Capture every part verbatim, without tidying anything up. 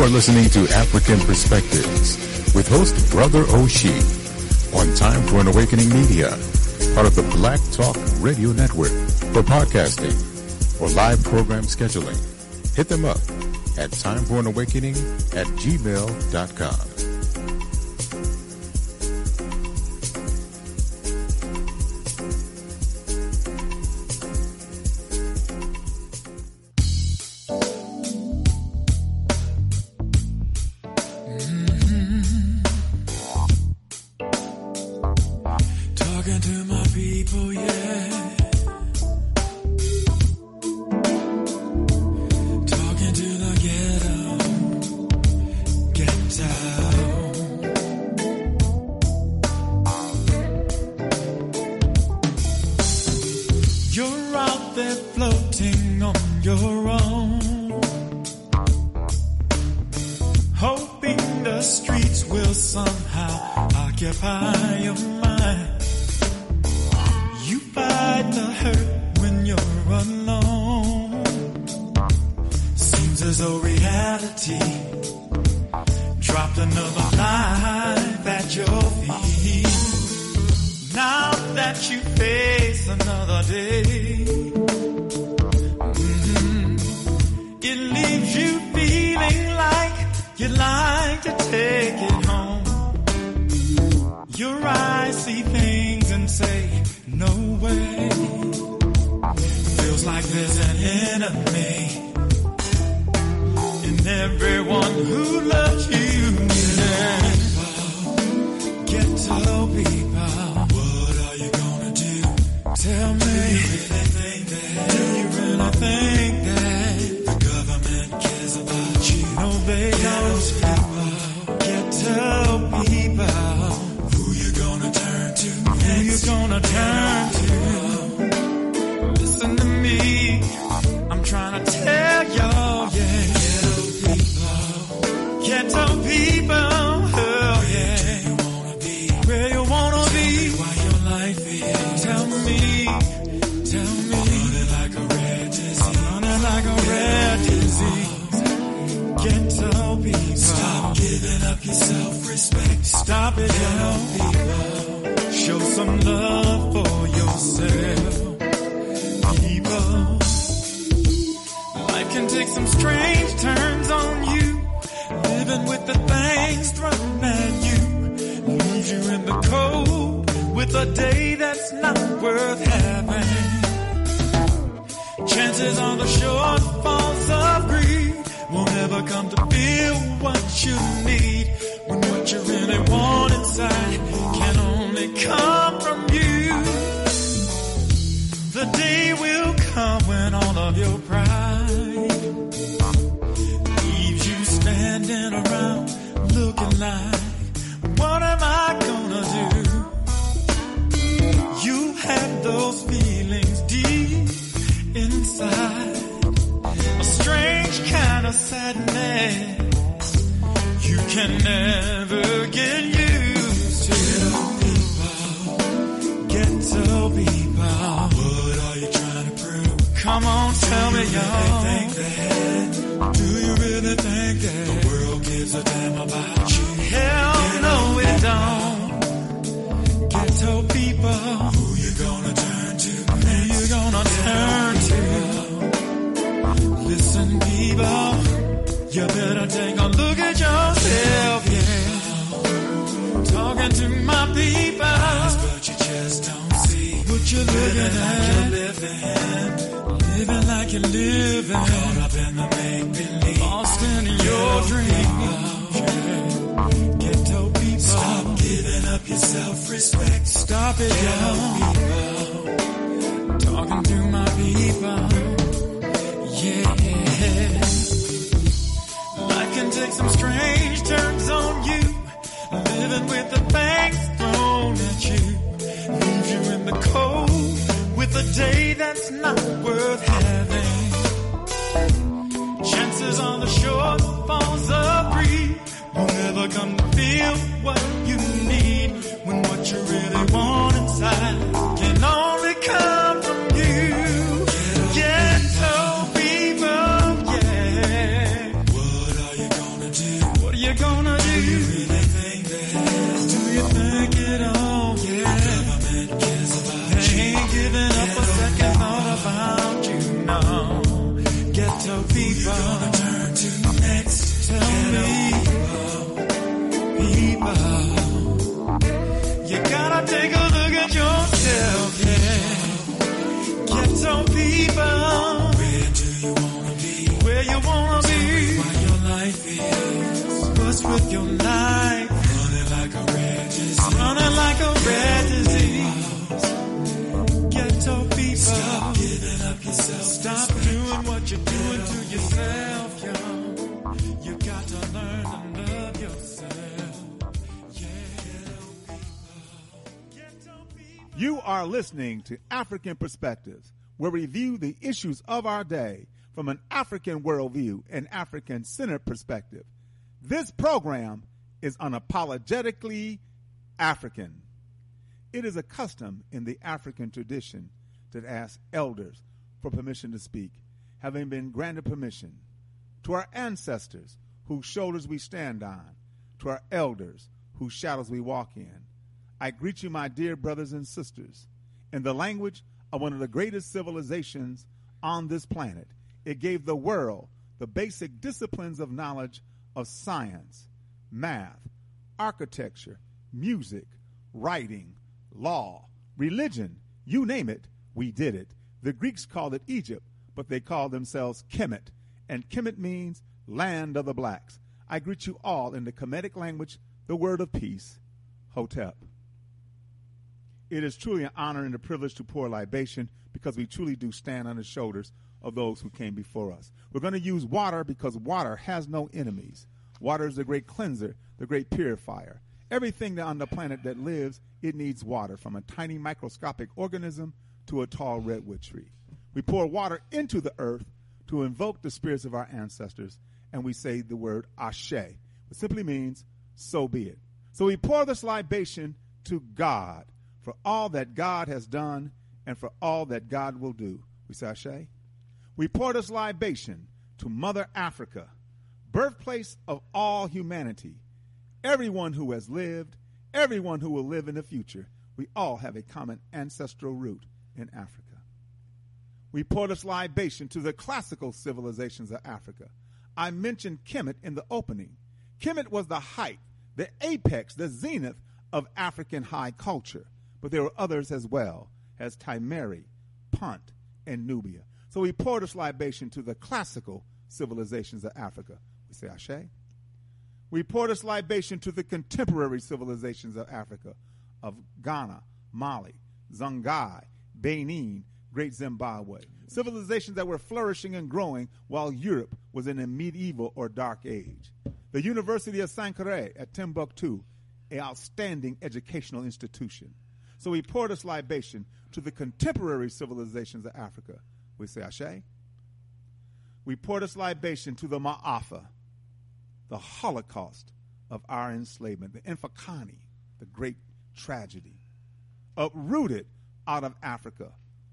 are listening to African Perspectives with host Brother Oshie on Time for an Awakening Media, part of the Black Talk Radio Network. For podcasting or live program scheduling, hit them up at timeforanawakening at gmail dot com. Can only come from you. Ghetto people, yeah. What are you gonna do? you gonna do? Do you really think that? Do you think it all? Yeah. Government cares about you. They ain't giving up a second thought about you, no. Ghetto people. You're gonna turn to next. Tell me, people, people, you gotta take a look at yourself, yeah. Ghetto people. Where do you wanna be? Where you wanna be? What your life is. What's with your life? Running like a red disease. Running like a red disease. Ghetto people. Stop giving up yourself. Stop doing what you're doing to yourself, yo. You got to learn to love yourself. Yeah. Ghetto people. You are listening to African Perspectives, where we review the issues of our day from an African worldview and African-centered perspective. This program is unapologetically African. It is a custom in the African tradition to ask elders for permission to speak, having been granted permission. To our ancestors, whose shoulders we stand on, to our elders, whose shadows we walk in, I greet you, my dear brothers and sisters, in the language of one of the greatest civilizations on this planet. It gave the world the basic disciplines of knowledge of science, math, architecture, music, writing, law, religion, you name it, we did it. The Greeks called it Egypt, but they called themselves Kemet, and Kemet means land of the blacks. I greet you all in the Kemetic language, the word of peace, Hotep. It is truly an honor and a privilege to pour libation because we truly do stand on the shoulders of those who came before us. We're going to use water because water has no enemies. Water is the great cleanser, the great purifier. Everything on the planet that lives, it needs water, from a tiny microscopic organism to a tall redwood tree. We pour water into the earth to invoke the spirits of our ancestors, and we say the word Ashe, which simply means, so be it. So we pour this libation to God for all that God has done and for all that God will do. We say Ashe. We pour this libation to Mother Africa, birthplace of all humanity, everyone who has lived, everyone who will live in the future. We all have a common ancestral root in Africa. We pour this libation to the classical civilizations of Africa. I mentioned Kemet in the opening. Kemet was the height, the apex, the zenith of African high culture. But there were others as well, as Timeri, Punt, and Nubia. So we pour this libation to the classical civilizations of Africa. We say Ashe. We pour this libation to the contemporary civilizations of Africa, of Ghana, Mali, Songhai, Benin, Great Zimbabwe. Civilizations that were flourishing and growing while Europe was in a medieval or dark age. The University of Sankore at Timbuktu, an outstanding educational institution. So we pour this libation to the contemporary civilizations of Africa. We say Ashe. We pour this libation to the Ma'afa, the Holocaust of our enslavement, the Infakani, the great tragedy. Uprooted out of Africa,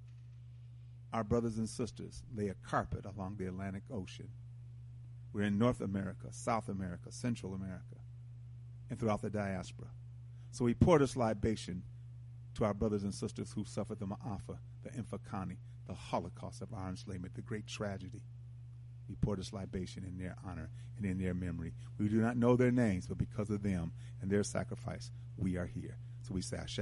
our brothers and sisters lay a carpet along the Atlantic Ocean. We're in North America, South America, Central America, and throughout the diaspora. So we pour this libation to our brothers and sisters who suffered the Ma'afa, the Infakani, the Holocaust of our enslavement, the great tragedy. We pour this libation in their honor and in their memory. We do not know their names, but because of them and their sacrifice, we are here. So we say Ashe.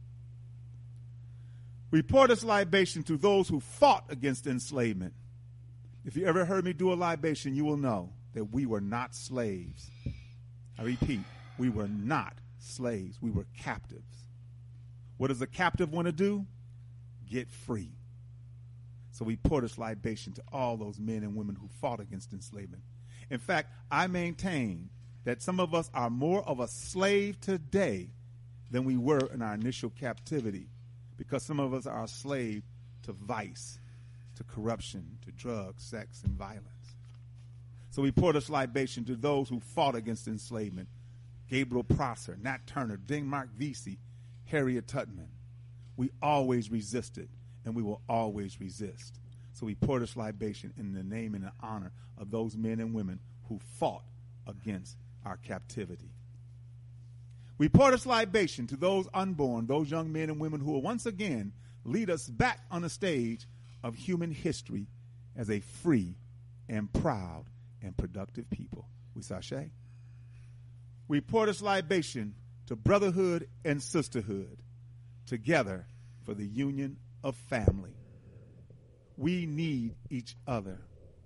We pour this libation to those who fought against enslavement. If you ever heard me do a libation, you will know that we were not slaves. I repeat, we were not slaves. We were captives. What does a captive want to do? Get free. So we pour this libation to all those men and women who fought against enslavement. In fact, I maintain that some of us are more of a slave today than we were in our initial captivity, because some of us are a slave to vice, to corruption, to drugs, sex, and violence. So we pour this libation to those who fought against enslavement. Gabriel Prosser, Nat Turner, Denmark Vesey, Harriet Tubman. We always resisted, and we will always resist. So we pour this libation in the name and the honor of those men and women who fought against our captivity. We pour this libation to those unborn, those young men and women who will once again lead us back on the stage of human history as a free and proud and productive people. We sashay. We pour this libation to brotherhood and sisterhood, together for the union of family. We need each other.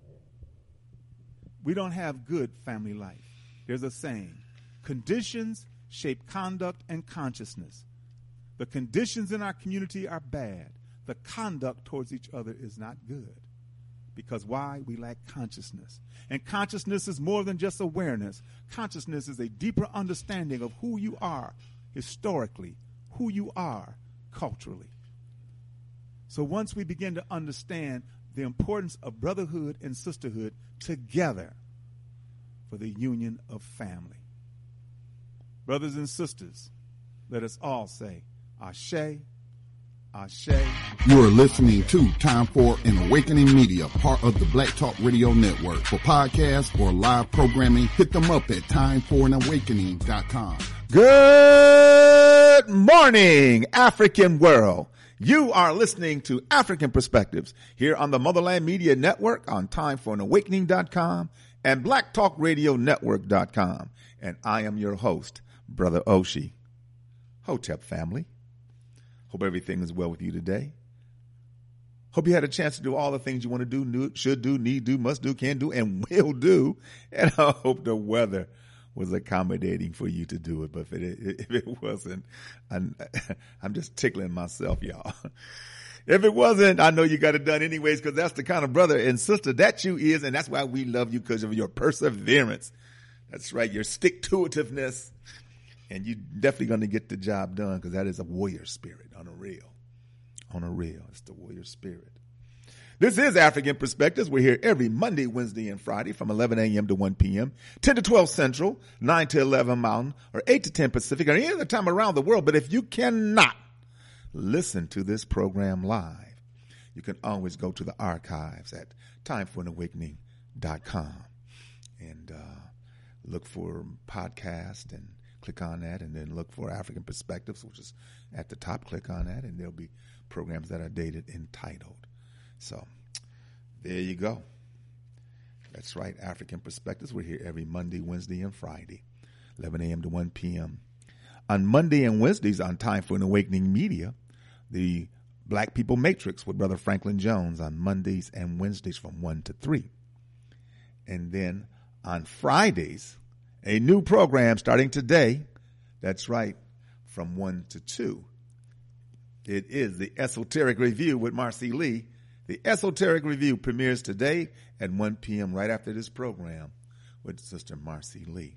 We don't have good family life. There's a saying, conditions shape conduct and consciousness. The conditions in our community are bad. The conduct towards each other is not good. Because why? We lack consciousness. And consciousness is more than just awareness. Consciousness is a deeper understanding of who you are historically, who you are culturally. So once we begin to understand the importance of brotherhood and sisterhood together for the union of family. Brothers and sisters, let us all say, Ashe, Ashe. You are listening to Time for an Awakening Media, part of the Black Talk Radio Network. For podcasts or live programming, hit them up at time for an awakening dot com. Good morning, African world. You are listening to African Perspectives here on the Motherland Media Network on time for an awakening dot com and black talk radio network dot com. And I am your host, Brother Oshie. Hotep family. Hope everything is well with you today. Hope you had a chance to do all the things you want to do, do, should do, need do, must do, can do, and will do. And I hope the weather was accommodating for you to do it. But if it, if it wasn't, I'm, I'm just tickling myself, y'all. If it wasn't, I know you got it done anyways, because that's the kind of brother and sister that you is, and that's why we love you, because of your perseverance. That's right, your stick-to-itiveness. And you're definitely going to get the job done, because that is a warrior spirit on a real. On a real. It's the warrior spirit. This is African Perspectives. We're here every Monday, Wednesday, and Friday from eleven a.m. to one p.m., ten to twelve Central, nine to eleven Mountain, or eight to ten Pacific, or any other time around the world. But if you cannot listen to this program live, you can always go to the archives at time for an awakening dot com and uh, look for podcast and click on that, and then look for African Perspectives, which is at the top. Click on that, and there'll be programs that are dated entitled. So there you go. That's right, African Perspectives. We're here every Monday, Wednesday, and Friday, eleven a.m. to one p.m. On Monday and Wednesdays on Time for an Awakening Media, the Black People Matrix with Brother Franklin Jones on Mondays and Wednesdays from one to three. And then on Fridays, a new program starting today. That's right, from one to two. It is the Esoteric Review with Marcy Lee. The Esoteric Review premieres today at one p.m. right after this program with Sister Marcy Lee.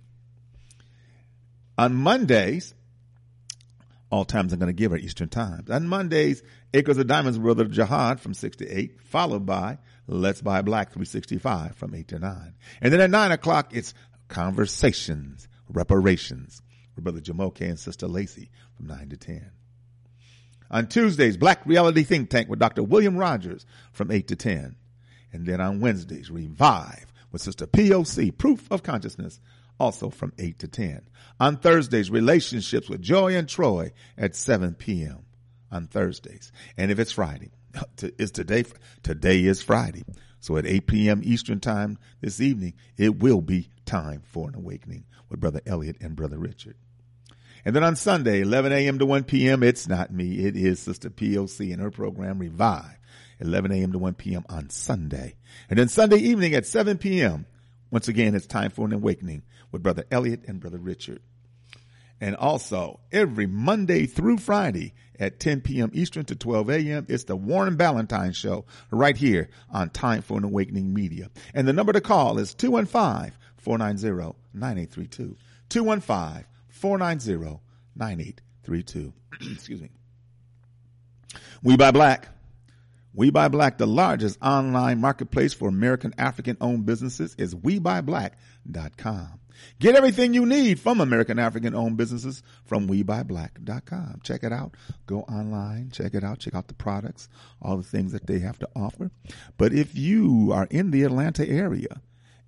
On Mondays, all times I'm going to give her Eastern Times. On Mondays, Acres of Diamonds, Brother Jihad from six to eight, followed by Let's Buy Black three sixty-five from eight to nine. And then at nine o'clock, it's Conversations, Reparations with Brother Jamoke and Sister Lacey from nine to ten. On Tuesdays, Black Reality Think Tank with Doctor William Rogers from eight to ten. And then on Wednesdays, Revive with Sister P O C, Proof of Consciousness, also from eight to ten. On Thursdays, Relationships with Joy and Troy at seven p.m. on Thursdays. And if it's Friday, it's today, today is Friday. So at eight p.m. Eastern Time this evening, it will be Time for an Awakening with Brother Elliot and Brother Richard. And then on Sunday, eleven a.m. to one p.m., it's not me. It is Sister P O C and her program Revive, eleven a.m. to one p.m. on Sunday. And then Sunday evening at seven p.m., once again, it's Time for an Awakening with Brother Elliot and Brother Richard. And also, every Monday through Friday at ten p.m. Eastern to twelve a.m., it's the Warren Ballantine Show right here on Time for an Awakening Media. And the number to call is two one five, four nine zero, nine eight three two. two one five, four nine zero, nine eight three two. Excuse me. We Buy Black. We Buy Black, the largest online marketplace for American African-owned businesses, is we buy black dot com. Get everything you need from American African-owned businesses from we buy black dot com. Check it out. Go online. Check it out. Check out the products, all the things that they have to offer. But if you are in the Atlanta area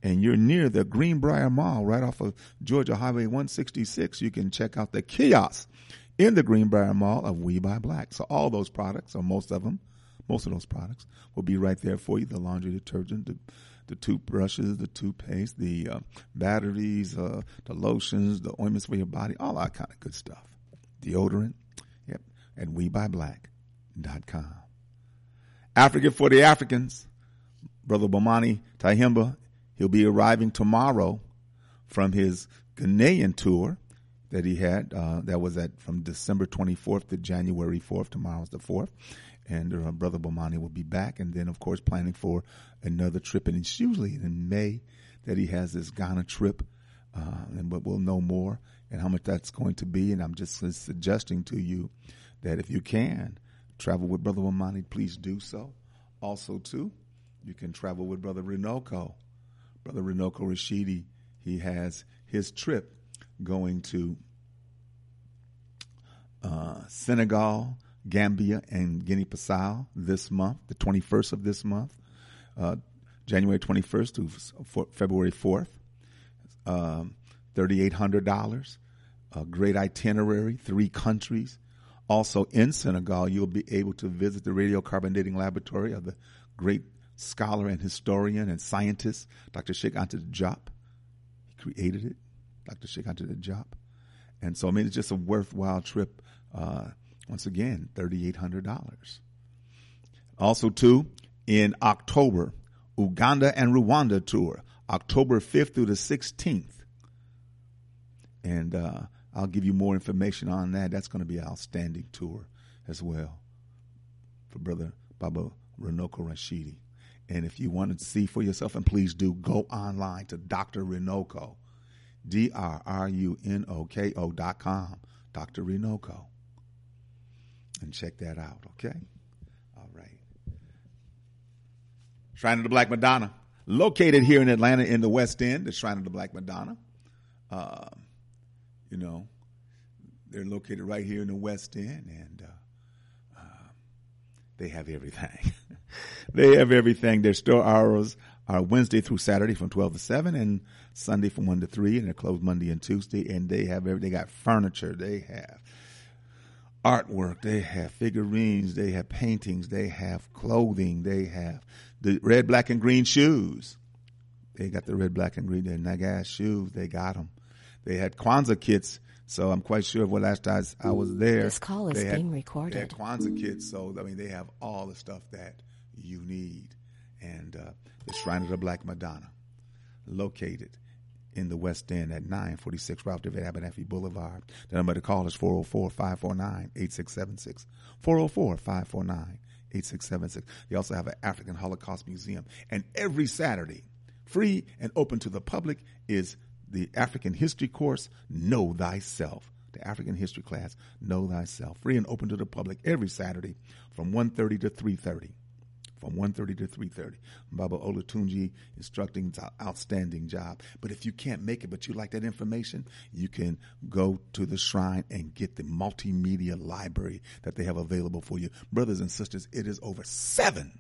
and you're near the Greenbrier Mall right off of Georgia Highway one sixty-six, you can check out the kiosk in the Greenbrier Mall of We Buy Black. So all those products, or most of them, most of those products will be right there for you. The laundry detergent, the, the toothbrushes, the toothpaste, the uh, batteries, uh, the lotions, the ointments for your body, all that kind of good stuff. Deodorant, yep, at we buy black dot com. African for the Africans, Brother Bomani Tyehimba, he'll be arriving tomorrow from his Ghanaian tour that he had. Uh, that was at from December twenty-fourth to January fourth. Tomorrow's the fourth. And uh, Brother Bomani will be back. And then, of course, planning for another trip. And it's usually in May that he has this Ghana trip. Uh, and but we'll know more and how much that's going to be. And I'm just suggesting to you that if you can travel with Brother Bomani, please do so. Also, too, you can travel with Brother Renoko. Brother Renoko Rashidi, he has his trip going to uh, Senegal, Gambia, and Guinea-Bissau this month, the twenty-first of this month, uh, January twenty-first to f- February fourth. Um, three thousand eight hundred dollars, a great itinerary, three countries. Also in Senegal, you'll be able to visit the radiocarbonating laboratory of the great scholar and historian and scientist, Doctor Cheikh Anta Diop. He created it, Doctor Cheikh Anta Diop. And so, I mean, it's just a worthwhile trip. Uh, once again, three thousand eight hundred dollars. Also, too, in October, Uganda and Rwanda tour, October fifth through the sixteenth. And uh, I'll give you more information on that. That's going to be an outstanding tour as well for Brother Baba Renoko Rashidi. And if you want to see for yourself, and please do, go online to Doctor Renoko, D R R U N O K O dot com, Doctor Renoko, and check that out, okay? All right. Shrine of the Black Madonna, located here in Atlanta in the West End, the Shrine of the Black Madonna. Uh, you know, they're located right here in the West End, and uh, uh, they have everything. They have everything. Their store hours are Wednesday through Saturday from twelve to seven, and Sunday from one to three, and they're closed Monday and Tuesday. And they have every, they got furniture, they have artwork, they have figurines, they have paintings, they have clothing, they have the red, black, and green shoes. They got the red, black, and green, they're Nagash shoes. They got them. They had Kwanzaa kits. So I'm quite sure what last time I was there. This call is had, being recorded. They had Kwanzaa kits. So, I mean, they have all the stuff that you need. And uh, the Shrine of the Black Madonna, located in the West End at nine forty-six Ralph David Abernathy Boulevard. The number to call is four oh four, five four nine, eight six seven six. four oh four, five four nine, eight six seven six. They also have an African Holocaust Museum. And every Saturday, free and open to the public, is the African History course, Know Thyself. The African History class, Know Thyself. Free and open to the public every Saturday from one thirty to three thirty. From one thirty to three thirty. Baba Olatunji instructing, it's an outstanding job. But if you can't make it, but you like that information, you can go to the shrine and get the multimedia library that they have available for you. Brothers and sisters, it is over seven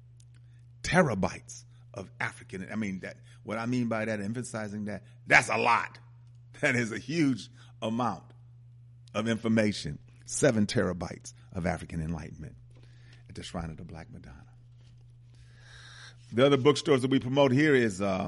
terabytes of African. I mean, that what I mean by that, emphasizing that, that's a lot. That is a huge amount of information. Seven terabytes of African enlightenment at the Shrine of the Black Madonna. The other bookstores that we promote here is uh,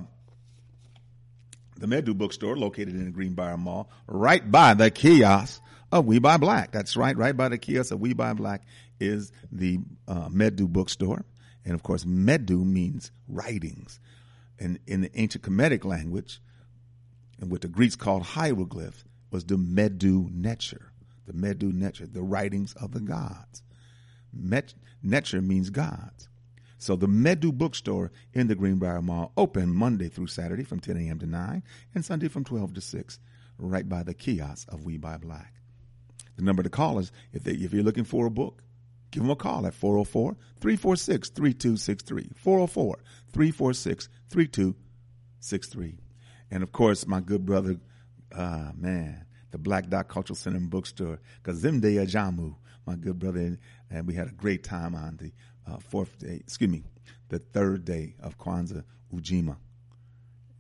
the Medu bookstore, located in the Greenbrier Mall, right by the kiosk of We Buy Black. That's right, right by the kiosk of We Buy Black is the uh, Medu bookstore. And, of course, Medu means writings. And in the ancient Kemetic language, and what the Greeks called hieroglyph, was the Medu Neter. The Medu Neter, the writings of the gods. Met, Neter means gods. So the Medu bookstore in the Greenbrier Mall, open Monday through Saturday from ten a.m. to nine, and Sunday from twelve to six, right by the kiosk of We Buy Black. The number to call is, if, they, if you're looking for a book, give them a call at four oh four, three four six, three two six three, four oh four, three four six, three two six three. And, of course, my good brother, uh, man, the Black Dot Cultural Center and Bookstore, Kazimde Ajamu, my good brother, and we had a great time on the uh, fourth day, excuse me, the third day of Kwanzaa Ujima.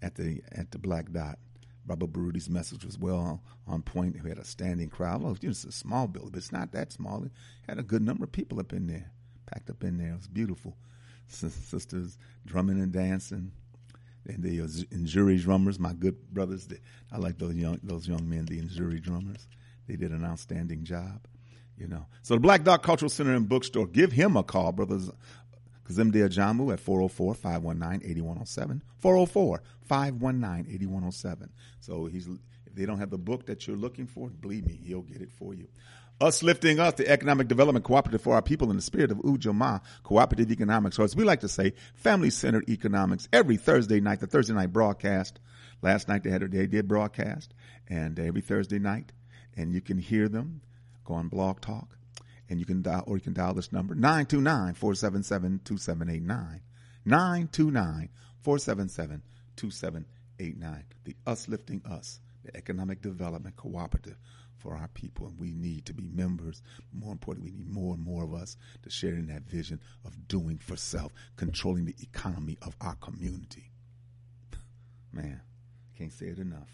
at the at the Black Dot. Brother Barudi's message was well on, on point. We had a standing crowd. Well, it's a small building, but it's not that small. It had a good number of people up in there, packed up in there. It was beautiful. S- sisters drumming and dancing. And the uh, Injuri drummers, my good brothers. They, I like those young those young men, the Injuri drummers. They did an outstanding job, you know. So the Black Dot Cultural Center and Bookstore, give him a call, brothers. Kazemde Ajamu at four oh four, five one nine, eight one oh seven. four oh four, five one nine, eight one oh seven. So he's if they don't have the book that you're looking for, believe me, he'll get it for you. Us Lifting Us, the economic development cooperative for our people in the spirit of Ujamaa, cooperative economics, or as we like to say, family-centered economics, every Thursday night, the Thursday night broadcast. Last night they had they did broadcast, and every Thursday night, and you can hear them go on Blog Talk. And you can dial, or you can dial this number, nine two nine, four seven seven, two seven eight nine. nine two nine, four seven seven, two seven eight nine. The Us Lifting Us, the economic development cooperative for our people. And we need to be members. More importantly, we need more and more of us to share in that vision of doing for self, controlling the economy of our community. Man, can't say it enough.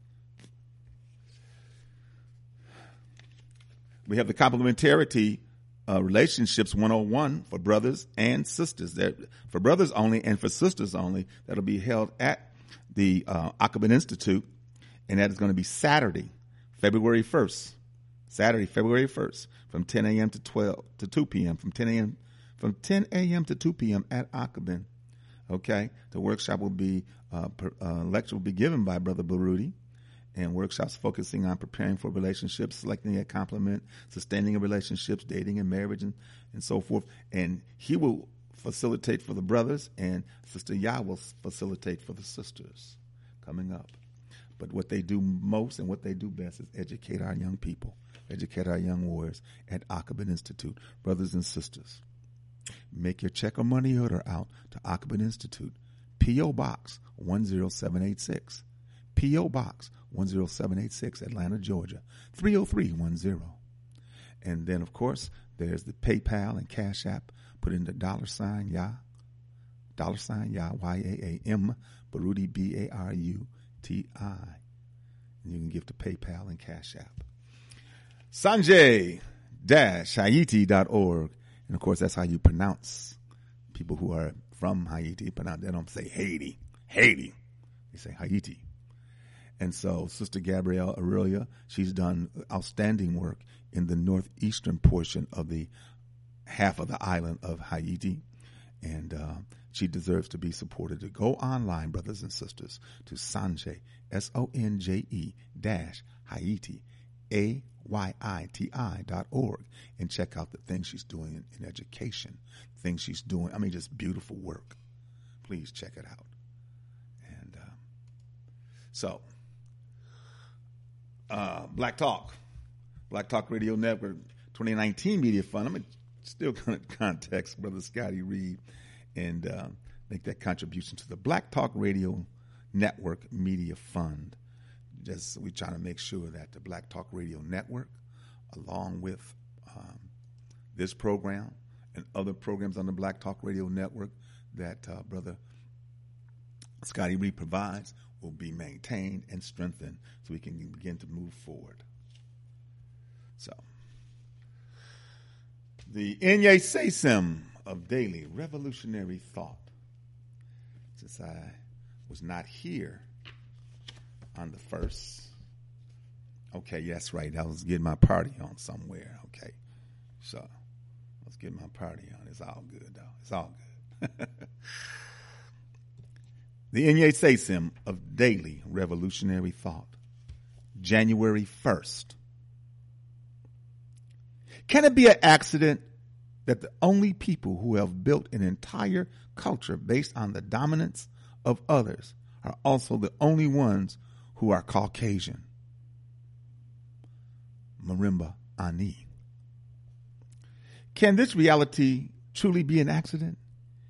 We have the complementarity uh, relationships one oh one for brothers and sisters. That for brothers only and for sisters only. That'll be held at the uh, Akabin Institute, and that is going to be Saturday, February first. Saturday, February first, from ten a.m. to twelve to two p.m. From ten a.m. from ten a.m. to two p.m. at Akabin. Okay, the workshop will be uh, per, uh, lecture will be given by Brother Barudi. And workshops focusing on preparing for relationships, selecting a complement, sustaining a relationships, dating and marriage, and, and so forth. And he will facilitate for the brothers, and Sister Yah will facilitate for the sisters coming up. But what they do most and what they do best is educate our young people, educate our young warriors at Akabin Institute. Brothers and sisters, make your check or money order out to Akabin Institute, P O. Box one oh seven eight six. P O. Box one oh seven eight six, Atlanta, Georgia, three oh three one oh. And then, of course, there's the PayPal and Cash App. Put in the dollar sign, Yah, dollar sign, Yah, Y A A M, Barudi, B A R U T I. And you can give to PayPal and Cash App. Sanjay Haiti dot org. And, of course, that's how you pronounce people who are from Haiti. Pronounce, they don't say Haiti, Haiti. They say Haiti. And so Sister Gabrielle Aurelia, she's done outstanding work in the northeastern portion of the half of the island of Haiti. And uh, she deserves to be supported. To go online, brothers and sisters, to Sanjay, S O N J E dash Haiti, A Y I T I dot org, and check out the things she's doing in, in education, things she's doing. I mean, just beautiful work. Please check it out. And uh, so... Uh, Black Talk, Black Talk Radio Network, twenty nineteen Media Fund. I'm going to still kind of context Brother Scotty Reed and uh, make that contribution to the Black Talk Radio Network Media Fund. Just we're trying to make sure that the Black Talk Radio Network, along with um, this program and other programs on the Black Talk Radio Network that uh, Brother Scotty Reed provides, will be maintained and strengthened so we can begin to move forward. So, the Inye Sesim of daily revolutionary thought. Since I was not here on the first, okay, yes, right, I was getting my party on somewhere, okay. So, I was getting my party on. It's all good, though. It's all good. The Inye Sesim of daily revolutionary thought, January first. Can it be an accident that the only people who have built an entire culture based on the dominance of others are also the only ones who are Caucasian? Marimba Ani. Can this reality truly be an accident?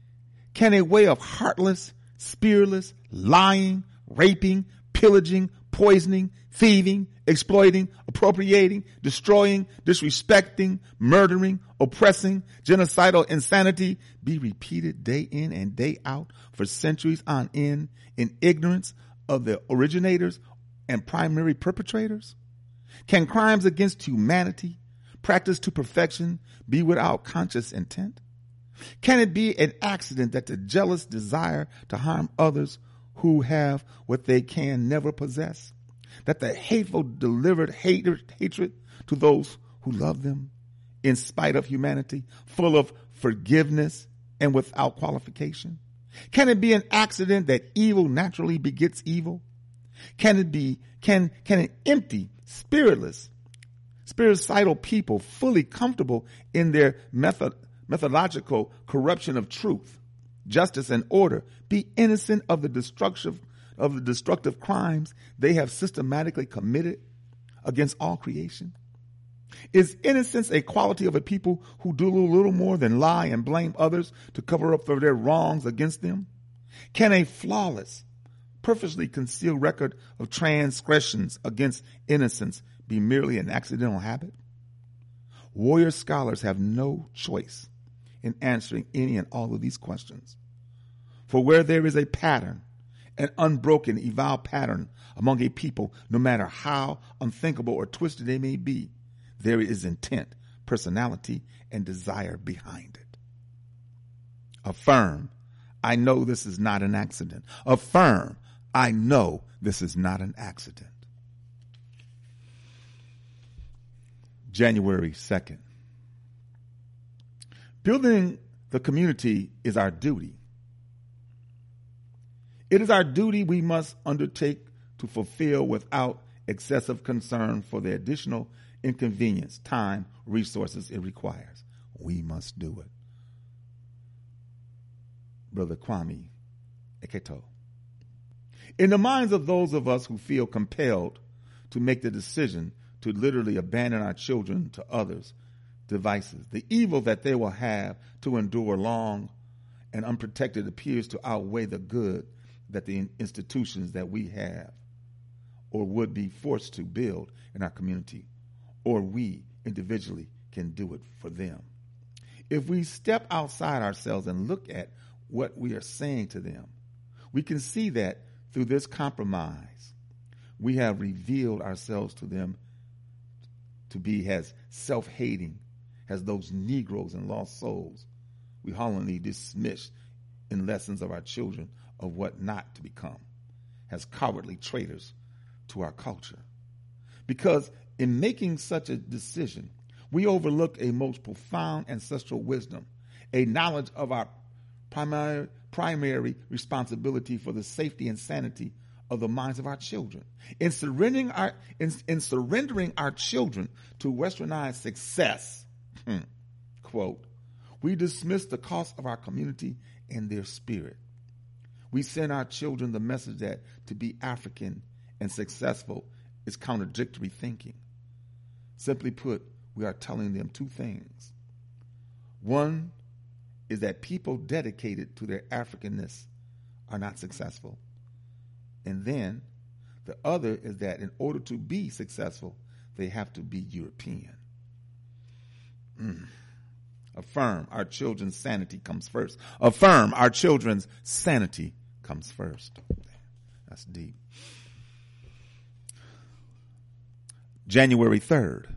Can a way of heartless, spearless, lying, raping, pillaging, poisoning, thieving, exploiting, appropriating, destroying, disrespecting, murdering, oppressing, genocidal insanity be repeated day in and day out for centuries on end in ignorance of the originators and primary perpetrators? Can crimes against humanity, practiced to perfection, be without conscious intent? Can it be an accident that the jealous desire to harm others who have what they can never possess, that the hateful delivered hatred, hatred to those who love them in spite of humanity, full of forgiveness and without qualification? Can it be an accident that evil naturally begets evil? Can it be, can, can an empty, spiritless, spiricidal people fully comfortable in their method, methodological corruption of truth, justice, and order be innocent of the destructive of the destructive crimes they have systematically committed against all creation? Is innocence a quality of a people who do little more than lie and blame others to cover up for their wrongs against them? Can a flawless, perfectly concealed record of transgressions against innocence be merely an accidental habit? Warrior scholars have no choice in answering any and all of these questions. For where there is a pattern, an unbroken, evolved pattern among a people, no matter how unthinkable or twisted they may be, there is intent, personality, and desire behind it. Affirm, I know this is not an accident. Affirm, I know this is not an accident. January second. Building the community is our duty. It is our duty we must undertake to fulfill without excessive concern for the additional inconvenience, time, resources it requires. We must do it. Brother Kwame Eketo. In the minds of those of us who feel compelled to make the decision to literally abandon our children to others' devices, the evil that they will have to endure long and unprotected appears to outweigh the good that the institutions that we have or would be forced to build in our community, or we individually can do it for them. If we step outside ourselves and look at what we are saying to them, we can see that through this compromise, we have revealed ourselves to them to be as self-hating as those Negroes and lost souls we hollowly dismiss in lessons of our children of what not to become, as cowardly traitors to our culture. Because in making such a decision, we overlook a most profound ancestral wisdom, a knowledge of our primary, primary responsibility for the safety and sanity of the minds of our children. In surrendering our, in, in surrendering our children to westernized success, quote, we dismiss the cost of our community and their spirit. We send our children the message that to be African and successful is contradictory thinking. Simply put, we are telling them two things. One is that people dedicated to their Africanness are not successful. And then the other is that in order to be successful, they have to be European. Mm. Affirm our children's sanity comes first. Affirm our children's sanity comes first. That's deep. January third.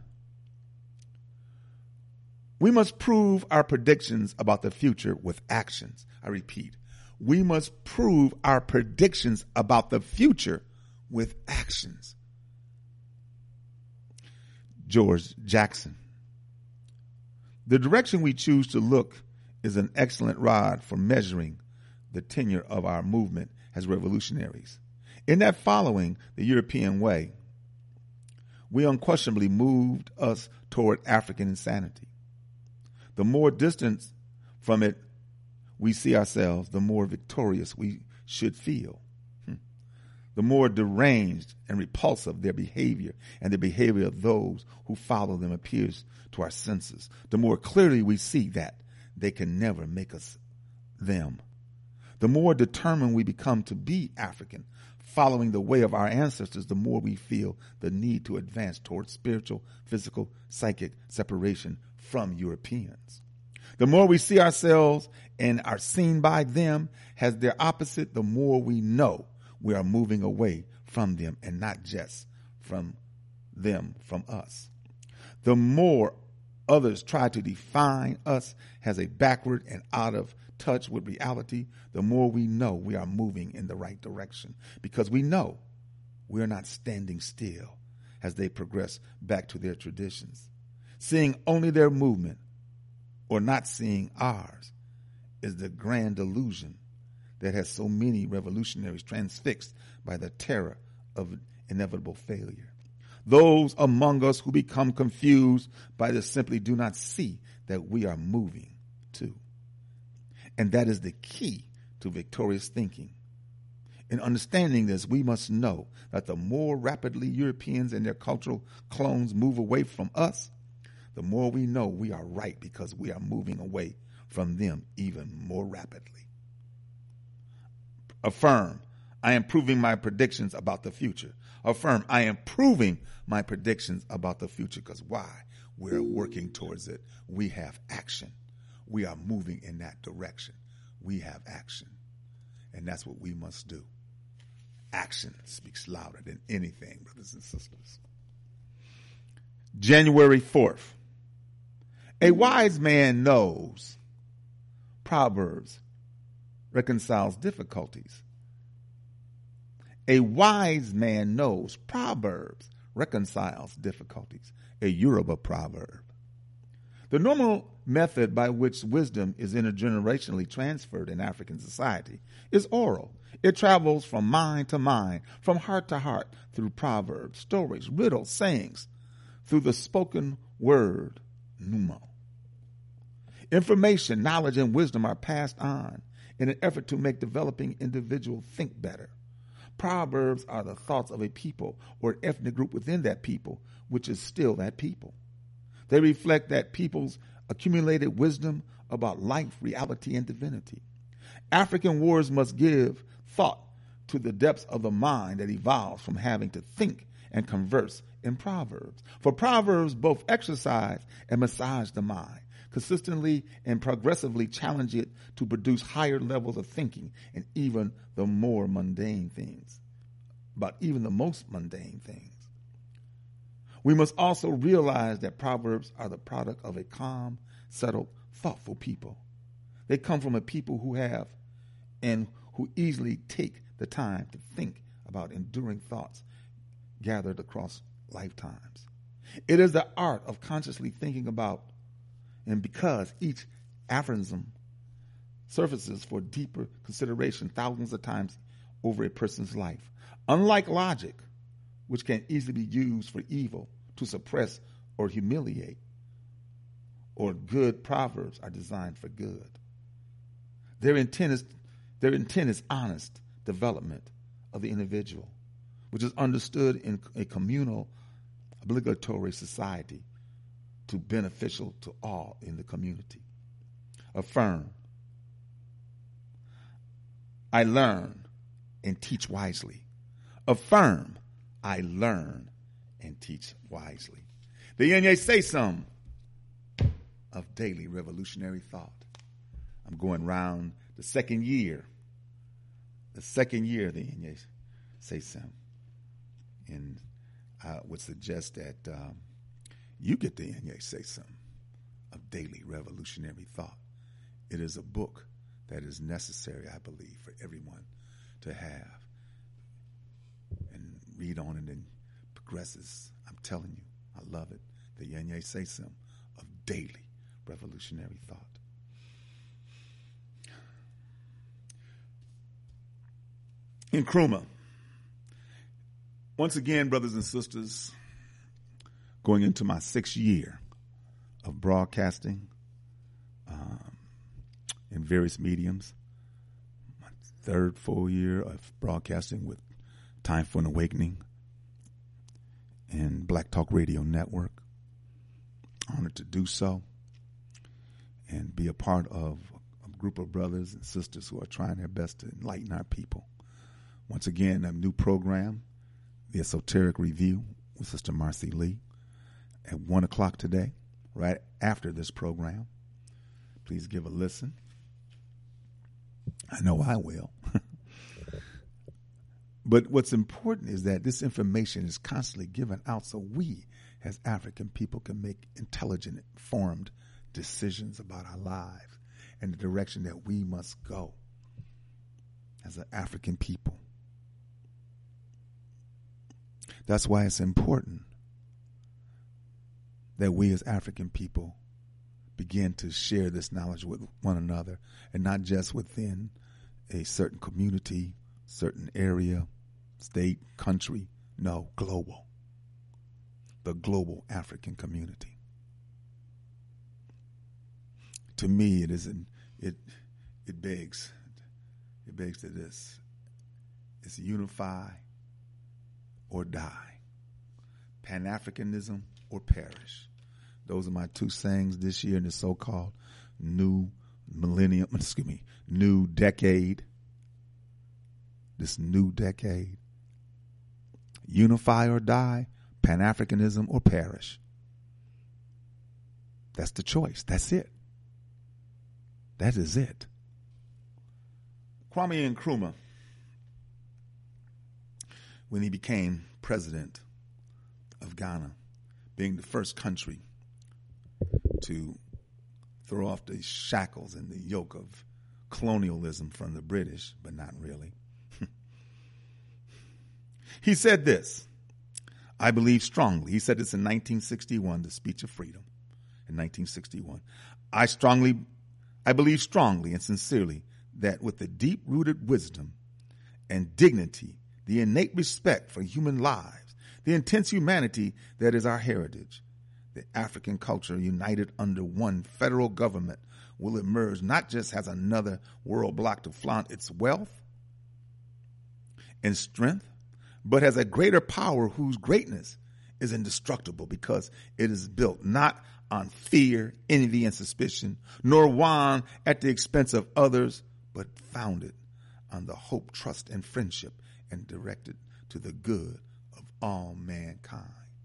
We must prove our predictions about the future with actions. I repeat, we must prove our predictions about the future with actions. George Jackson. The direction we choose to look is an excellent rod for measuring the tenure of our movement as revolutionaries. In that following the European way, we unquestionably moved us toward African insanity. The more distance from it we see ourselves, the more victorious we should feel. The more deranged and repulsive their behavior and the behavior of those who follow them appears to our senses, the more clearly we see that they can never make us them. The more determined we become to be African, following the way of our ancestors, the more we feel the need to advance towards spiritual, physical, psychic separation from Europeans. The more we see ourselves and are seen by them as their opposite, the more we know we are moving away from them and not just from them from us. The more others try to define us as a backward and out of touch with reality, the more we know we are moving in the right direction, because we know we are not standing still as they progress back to their traditions. Seeing only their movement or not seeing ours is the grand illusion that has so many revolutionaries transfixed by the terror of inevitable failure. Those among us who become confused by this simply do not see that we are moving too. And that is the key to victorious thinking. In understanding this, we must know that the more rapidly Europeans and their cultural clones move away from us, the more we know we are right, because we are moving away from them even more rapidly. Affirm, I am proving my predictions about the future. Affirm, I am proving my predictions about the future, because why? We're working towards it. We have action. We are moving in that direction. We have action. And that's what we must do. Action speaks louder than anything, brothers and sisters. January fourth. A wise man knows Proverbs reconciles difficulties. A wise man knows Proverbs reconciles difficulties. A Yoruba proverb. The normal method by which wisdom is intergenerationally transferred in African society is oral. It travels from mind to mind, from heart to heart, through proverbs, stories, riddles, sayings, through the spoken word, pneumo. Information, knowledge, and wisdom are passed on in an effort to make developing individuals think better. Proverbs are the thoughts of a people or an ethnic group within that people, which is still that people. They reflect that people's accumulated wisdom about life, reality, and divinity. African warriors must give thought to the depths of the mind that evolves from having to think and converse in Proverbs. For Proverbs both exercise and massage the mind, consistently and progressively challenge it to produce higher levels of thinking and even the more mundane things, about even the most mundane things. We must also realize that Proverbs are the product of a calm, settled, thoughtful people. They come from a people who have and who easily take the time to think about enduring thoughts gathered across lifetimes. It is the art of consciously thinking about, and because each aphorism surfaces for deeper consideration thousands of times over a person's life. Unlike logic, which can easily be used for evil, to suppress or humiliate, or good proverbs are designed for good. Their intent is, their intent is honest development of the individual, which is understood in a communal, obligatory society to beneficial to all in the community. Affirm, I learn and teach wisely. Affirm, I learn and teach wisely. The Yenye say some of daily revolutionary thought. I'm going round the second year, the second year of the Yenye say some. And I would suggest that um, you get the Yenye say some of daily revolutionary thought. It is a book that is necessary, I believe, for everyone to have and read on it and progresses. I'm telling you, I love it. The Yenye say some of daily revolutionary thought. Nkrumah. Once again, brothers and sisters, going into my sixth year of broadcasting um, in various mediums, my third full year of broadcasting with Time for an Awakening and Black Talk Radio Network. Honored to do so and be a part of a group of brothers and sisters who are trying their best to enlighten our people Once again, a new program, The Esoteric Review with Sister Marcy Lee at one o'clock today, right after this program. Please give a listen. I know I will. But what's important is that this information is constantly given out so we, as African people, can make intelligent, informed decisions about our lives and the direction that we must go as an African people. That's why it's important that we as African people begin to share this knowledge with one another, and not just within a certain community, certain area, state, country. No, global. The global African community. To me, it is an, it it begs it begs to this: it's unify or die, Pan-Africanism or perish. Those are my two sayings this year in the so-called new millennium. Excuse me, new decade. This new decade: unify or die, Pan-Africanism or perish. That's the choice. That's it. That is it. Kwame Nkrumah, when he became president of Ghana, being the first country to throw off the shackles and the yoke of colonialism from the British, but not really. He said this: I believe strongly. He said this in nineteen sixty-one, the Speech of Freedom in nineteen sixty-one. I strongly, I believe strongly and sincerely that with the deep-rooted wisdom and dignity, the innate respect for human lives, the intense humanity that is our heritage, the African culture united under one federal government will emerge not just as another world bloc to flaunt its wealth and strength, but as a greater power whose greatness is indestructible because it is built not on fear, envy, and suspicion, nor won at the expense of others, but founded on the hope, trust, and friendship, and directed to the good of all mankind.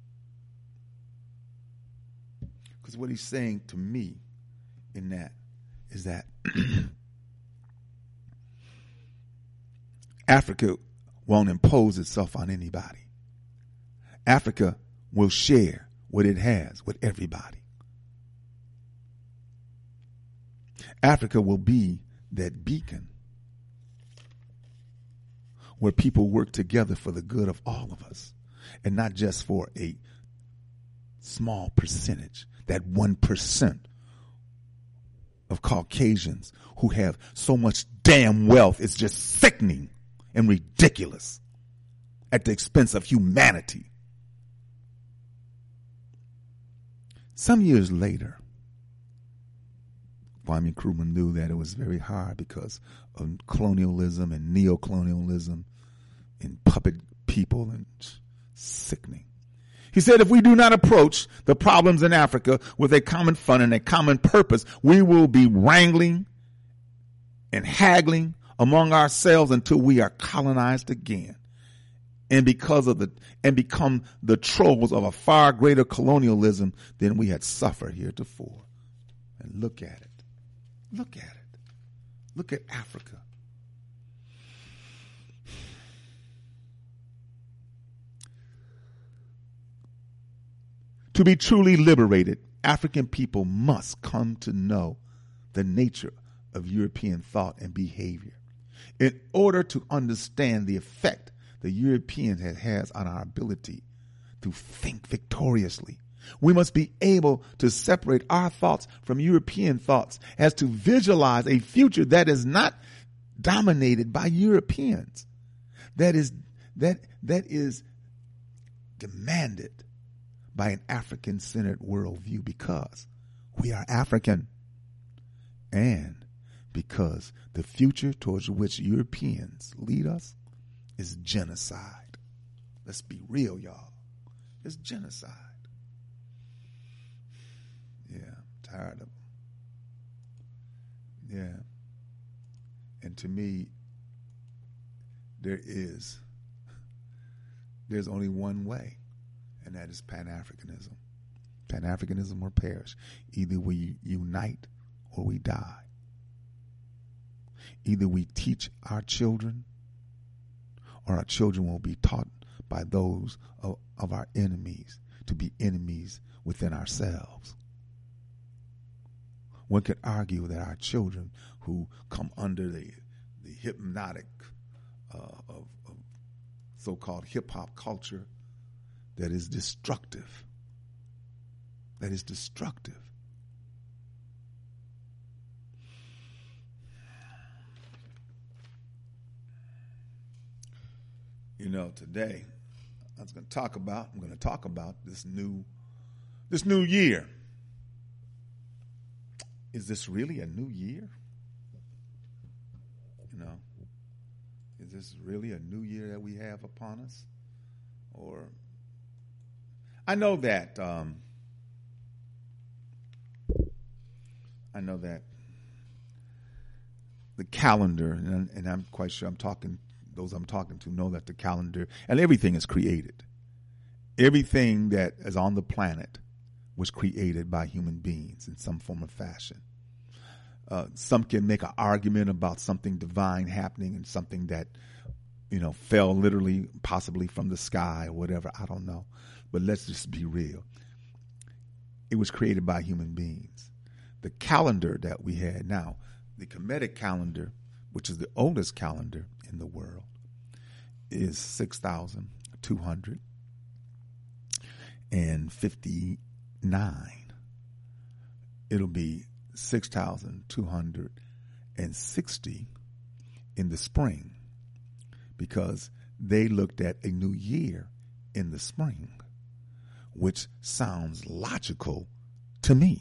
Because what he's saying to me in that is that Africa won't impose itself on anybody. Africa will share what it has with everybody. Africa will be that beacon where people work together for the good of all of us, and not just for a small percentage, that one percent of Caucasians who have so much damn wealth. It's just sickening and ridiculous at the expense of humanity. Some years later, Kwame Nkrumah knew that it was very hard because of colonialism and neo-colonialism and puppet people, and sickening. He said, if we do not approach the problems in Africa with a common fund and a common purpose, we will be wrangling and haggling among ourselves until we are colonized again, and because of the and become the trolls of a far greater colonialism than we had suffered heretofore. And look at it. Look at it. Look at Africa. To be truly liberated, African people must come to know the nature of European thought and behavior in order to understand the effect the European has, has on our ability to think victoriously. We must be able to separate our thoughts from European thoughts as to visualize a future that is not dominated by Europeans, that is that that is demanded by an African-centered worldview, because we are African, and because the future towards which Europeans lead us is genocide. Let's be real, y'all. It's genocide. Yeah, I'm tired of them. Yeah. And to me, there is, there's only one way, and that is Pan-Africanism. Pan-Africanism or perish. Either we unite or we die. Either we teach our children, or our children will be taught by those of, of our enemies to be enemies within ourselves. One could argue that our children who come under the, the hypnotic uh, of, of so-called hip-hop culture that is destructive, that is destructive. You know, today I was going to talk about, I'm going to talk about this new, this new year. Is this really a new year? You know, is this really a new year that we have upon us? Or, I know that, um, I know that the calendar, and, and I'm quite sure I'm talking, those I'm talking to know that the calendar, and everything is created. Everything that is on the planet was created by human beings in some form or fashion. Uh, some can make an argument about something divine happening and something that, you know, fell literally, possibly from the sky or whatever. I don't know. But let's just be real. It was created by human beings. The calendar that we had now, the Kemetic calendar, which is the oldest calendar in the world, is six thousand two hundred fifty-nine. It'll be six thousand two hundred sixty in the spring, because they looked at a new year in the spring, which sounds logical to me.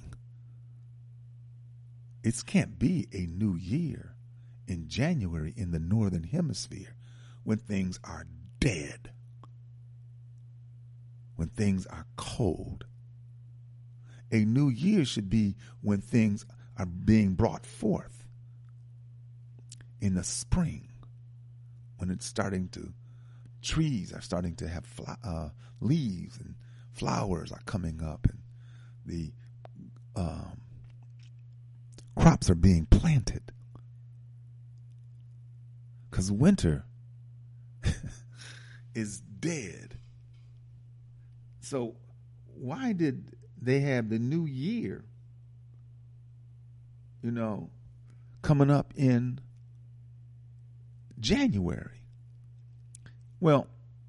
It can't be a new year in January in the northern hemisphere when things are dead, when things are cold. A new year should be when things are being brought forth in the spring, when it's starting to, trees are starting to have fly, uh, leaves and flowers are coming up, and the um, crops are being planted. Because winter is dead. So why did they have the new year, you know, coming up in January? Well,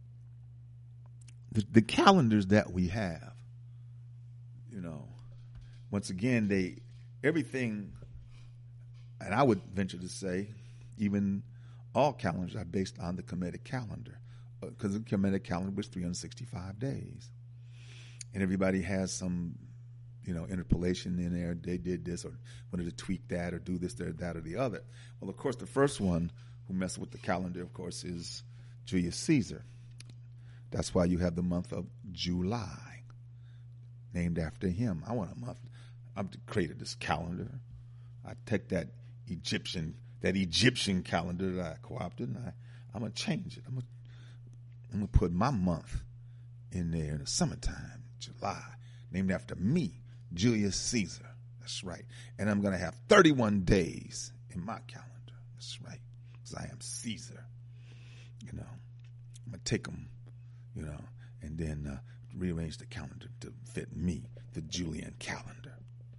the, the calendars that we have, you know, once again, they, everything, and I would venture to say, even all calendars are based on the Kemetic calendar, because the Kemetic calendar was three hundred sixty-five days. And everybody has some, you know, interpolation in there. They did this or wanted to tweak that or do this, or that, or the other. Well, of course, the first one who messed with the calendar, of course, is Julius Caesar. That's why you have the month of July named after him. I want a month. I've created this calendar. I take that Egyptian, that Egyptian calendar that I co-opted, and I, I'm going to change it. I'm going I'm to put my month in there in the summertime. July, named after me, Julius Caesar. That's right. And I'm going to have thirty-one days in my calendar. That's right. Because I am Caesar. You know, I'm going to take them, you know, and then uh, rearrange the calendar to fit me, the Julian calendar.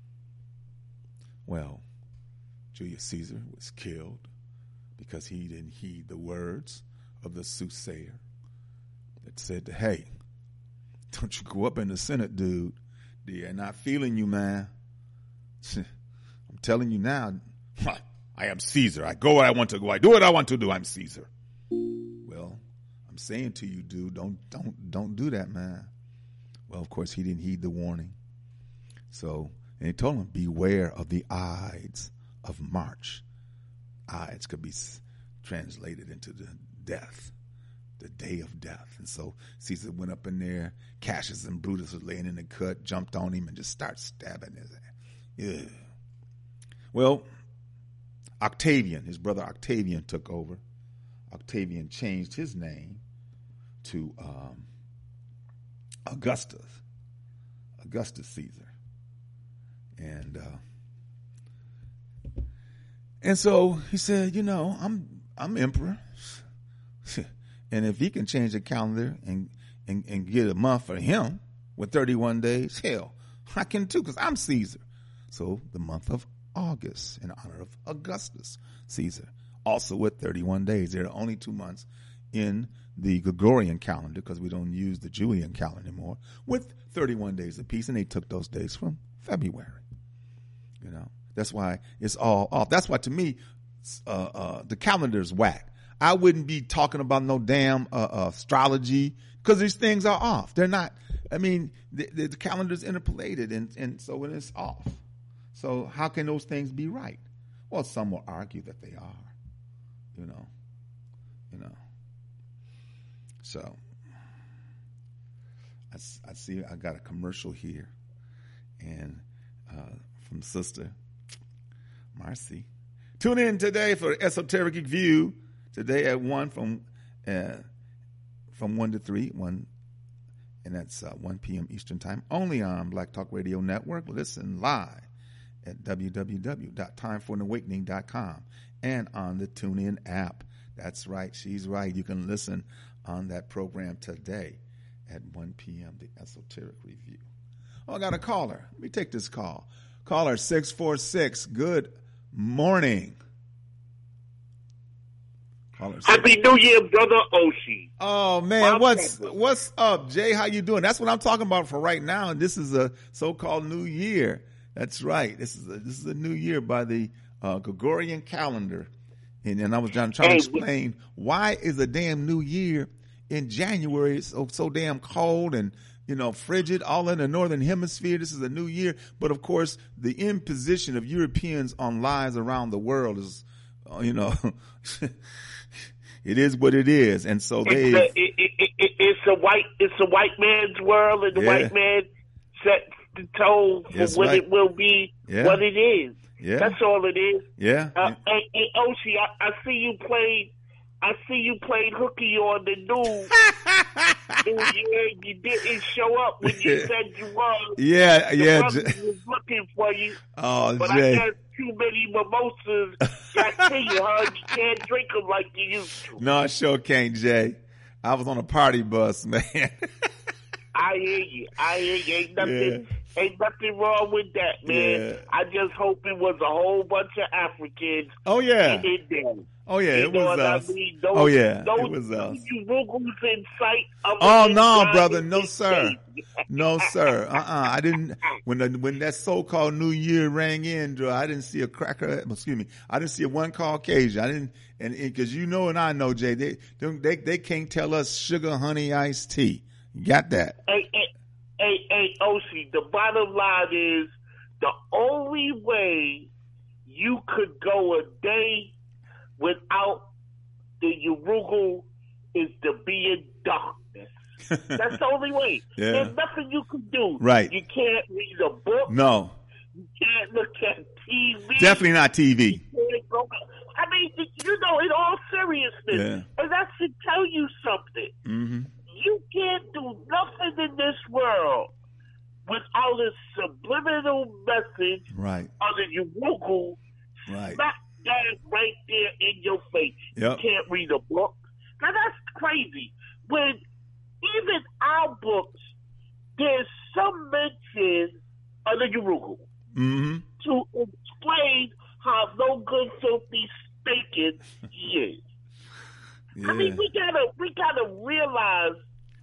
Well, Julius Caesar was killed because he didn't heed the words of the soothsayer that said, hey, don't you go up in the Senate, dude. They're not feeling you, man. I'm telling you now, I am Caesar. I go where I want to go. I do what I want to do. I'm Caesar. Well, I'm saying to you, dude, don't don't don't do that, man. Well, of course, he didn't heed the warning. So, and he told him, beware of the Ides of March. Ides could be translated into the death. The day of death. And so Caesar went up in there. Cassius and Brutus was laying in the cut, jumped on him and just started stabbing his ass. Yeah. Well, Octavian, his brother Octavian took over. Octavian changed his name to um, Augustus, Augustus Caesar. And uh, and so he said, you know, I'm I'm emperor. And if he can change the calendar and, and, and get a month for him with thirty-one days, hell, I can too, because I'm Caesar. So the month of August in honor of Augustus Caesar, also with thirty-one days. There are only two months in the Gregorian calendar because we don't use the Julian calendar anymore, with thirty-one days apiece, and they took those days from February. You know, that's why it's all off. That's why, to me, uh, uh, the calendar's whack. I wouldn't be talking about no damn uh, uh, astrology because these things are off. They're not. I mean, the, the, the calendar's interpolated, and, and so when it's off. So how can those things be right? Well, some will argue that they are. You know, you know. So I, I see. I got a commercial here, and uh, from Sister Marcy. Tune in today for Esoteric View. Today at one from uh, from one to three, one, and that's uh, one p.m. Eastern Time, only on Black Talk Radio Network. Listen live at w w w dot time for an awakening dot com and on the TuneIn app. That's right, she's right. You can listen on that program today at one p.m. The Esoteric Review. Oh, I got a caller. Let me take this call. Caller six four six. Good morning. Happy New Year, Brother Oshi. Oh man, My what's brother. what's up, Jay? How you doing? That's what I'm talking about for right now. And this is a so-called New Year. That's right. This is a, this is a New Year by the uh, Gregorian calendar. And, and I was trying, trying hey, to explain why is a damn New Year in January so so damn cold and you know frigid all in the northern hemisphere. This is a new year, but of course the imposition of Europeans on lives around the world is, uh, you know. It is what it is, and so they. It's, it, it, it, it's a white. It's a white man's world, and the yeah. white man set the tone for That's what right. it will be, yeah. what it is. Yeah, that's all it is. Yeah. Uh, hey, hey, Oshi, I, I see you played. I see you played hooky on the news. you, you didn't show up when you said you was. Yeah, the yeah. brothers was looking for you. Oh, but Jay. I guess too many mimosas got to you, huh? You can't drink them like you used to. No, I sure can't, Jay. I was on a party bus, man. I hear you. I hear you. Ain't nothing, yeah. ain't nothing wrong with that, man. Yeah. I just hope it was a whole bunch of Africans. Oh, yeah. In there. Oh, yeah, you it was us. I mean? those, oh, yeah, those, it was us. You in sight of oh, no, brother. No, sir. No, sir. Uh-uh. I didn't, when the, when that so-called New Year rang in, I didn't see a cracker, excuse me, I didn't see a one Caucasian. I didn't, and, and cause you know and I know, Jay, they, they, they can't tell us sugar, honey, iced tea. You got that? Hey, hey, hey, hey, Oshi, the bottom line is the only way you could go a day without the Urugu is to be in darkness. That's the only way. Yeah. There's nothing you can do. Right. You can't read a book. No. You can't look at T V. Definitely not T V. Go, I mean, you know, in all seriousness, yeah. and that should tell you something. Mm-hmm. You can't do nothing in this world without a subliminal message right. of the Urugu. Right. Smack dab right there in your face. Yep. You can't read a book. Now that's crazy. When even our books, there's some mention of the Urugu mm-hmm. to explain how no good filthy stinking he is. Yeah. I mean, we gotta we gotta realize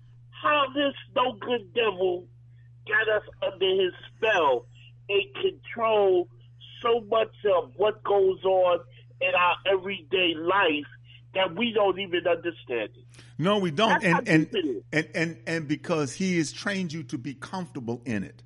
how this no good devil got us under his spell and control so much of what goes on in our everyday life that we don't even understand it. No, we don't. That's and and, and, and and and because he has trained you to be comfortable in it.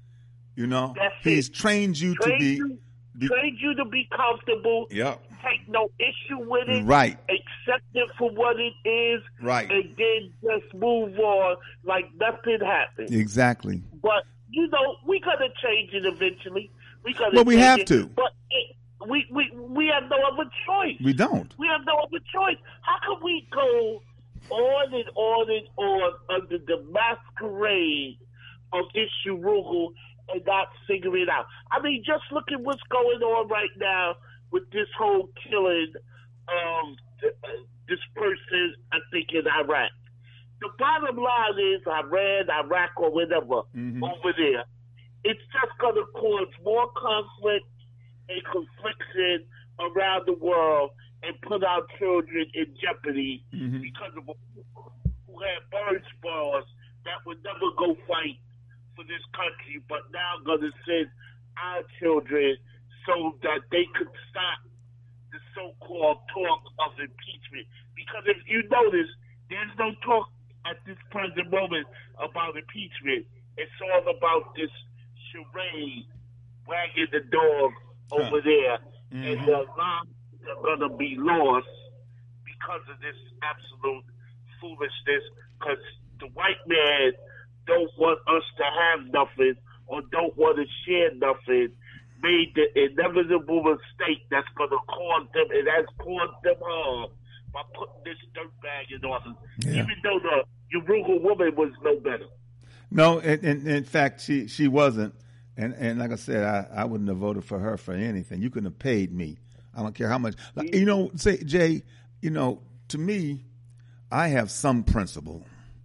You know? That's He's it. trained you trained to be, you, be trained you to be comfortable. Yep. Take no issue with it. Right. Accept it for what it is. Right. And then just move on like nothing happened. Exactly. But, you know, we got to change it eventually. We gotta Well, we change have it. to. But, it, we, we we have no other choice. We don't. We have no other choice. How can we go on and on and on under the masquerade of this Shurugu and not figure it out? I mean, just look at what's going on right now with this whole killing um, this person, I think, in Iraq. The bottom line is Iran, Iraq, or whatever, mm-hmm. over there. It's just going to cause more conflict and confliction around the world and put our children in jeopardy mm-hmm. because of who had bird spoilers that would never go fight for this country, but now going to send our children so that they could stop the so-called talk of impeachment. Because if you notice, there's no talk at this present moment about impeachment. It's all about this charade, wagging the dog over huh. there, mm-hmm. and the lives are going to be lost because of this absolute foolishness, because the white man don't want us to have nothing or don't want to share nothing, made the inevitable mistake that's going to cause them, and has caused them harm by putting this dirtbag in office, yeah. even though the Urugu woman was no better. No, in, in, in fact, she, she wasn't. And and like I said, I, I wouldn't have voted for her for anything. You couldn't have paid me. I don't care how much. Like, you know, say, Jay, you know, to me, I have some principle.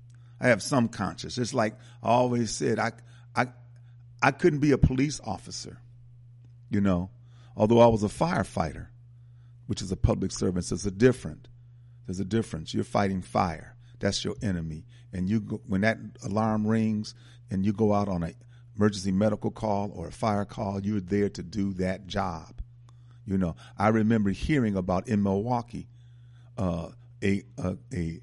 I have some conscience. It's like I always said, I, I, I couldn't be a police officer, you know, although I was a firefighter, which is a public service. There's a different. There's a difference. You're fighting fire. That's your enemy. And you go, when that alarm rings and you go out on a emergency medical call or a fire call, you're there to do that job. You know, I remember hearing about in Milwaukee, uh, a, a, a,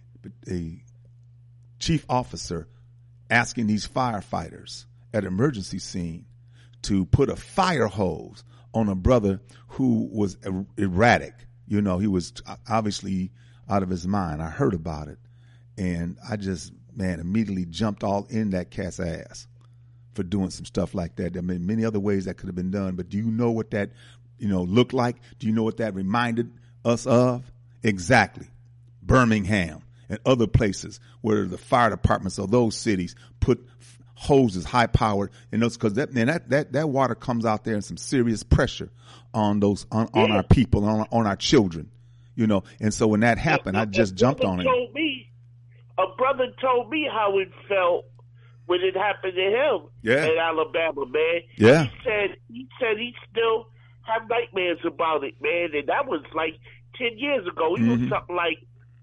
a chief officer asking these firefighters at an emergency scene to put a fire hose on a brother who was er- erratic. You know, he was obviously out of his mind. I heard about it. And I just, man, immediately jumped all in that cat's ass for doing some stuff like that. I mean, many other ways that could have been done. But do you know what that, you know, looked like? Do you know what that reminded us of? Exactly. Birmingham and other places where the fire departments of those cities put hoses high powered and those, because that, man, that, that, that water comes out there in some serious pressure on those, on, on our people, on, on our children, you know. And so when that happened, I just jumped on it. Told me, a brother told me how it felt when it happened to him yeah. in Alabama, man. Yeah. He said he said he still have nightmares about it, man. And that was like ten years ago. He mm-hmm. was something like,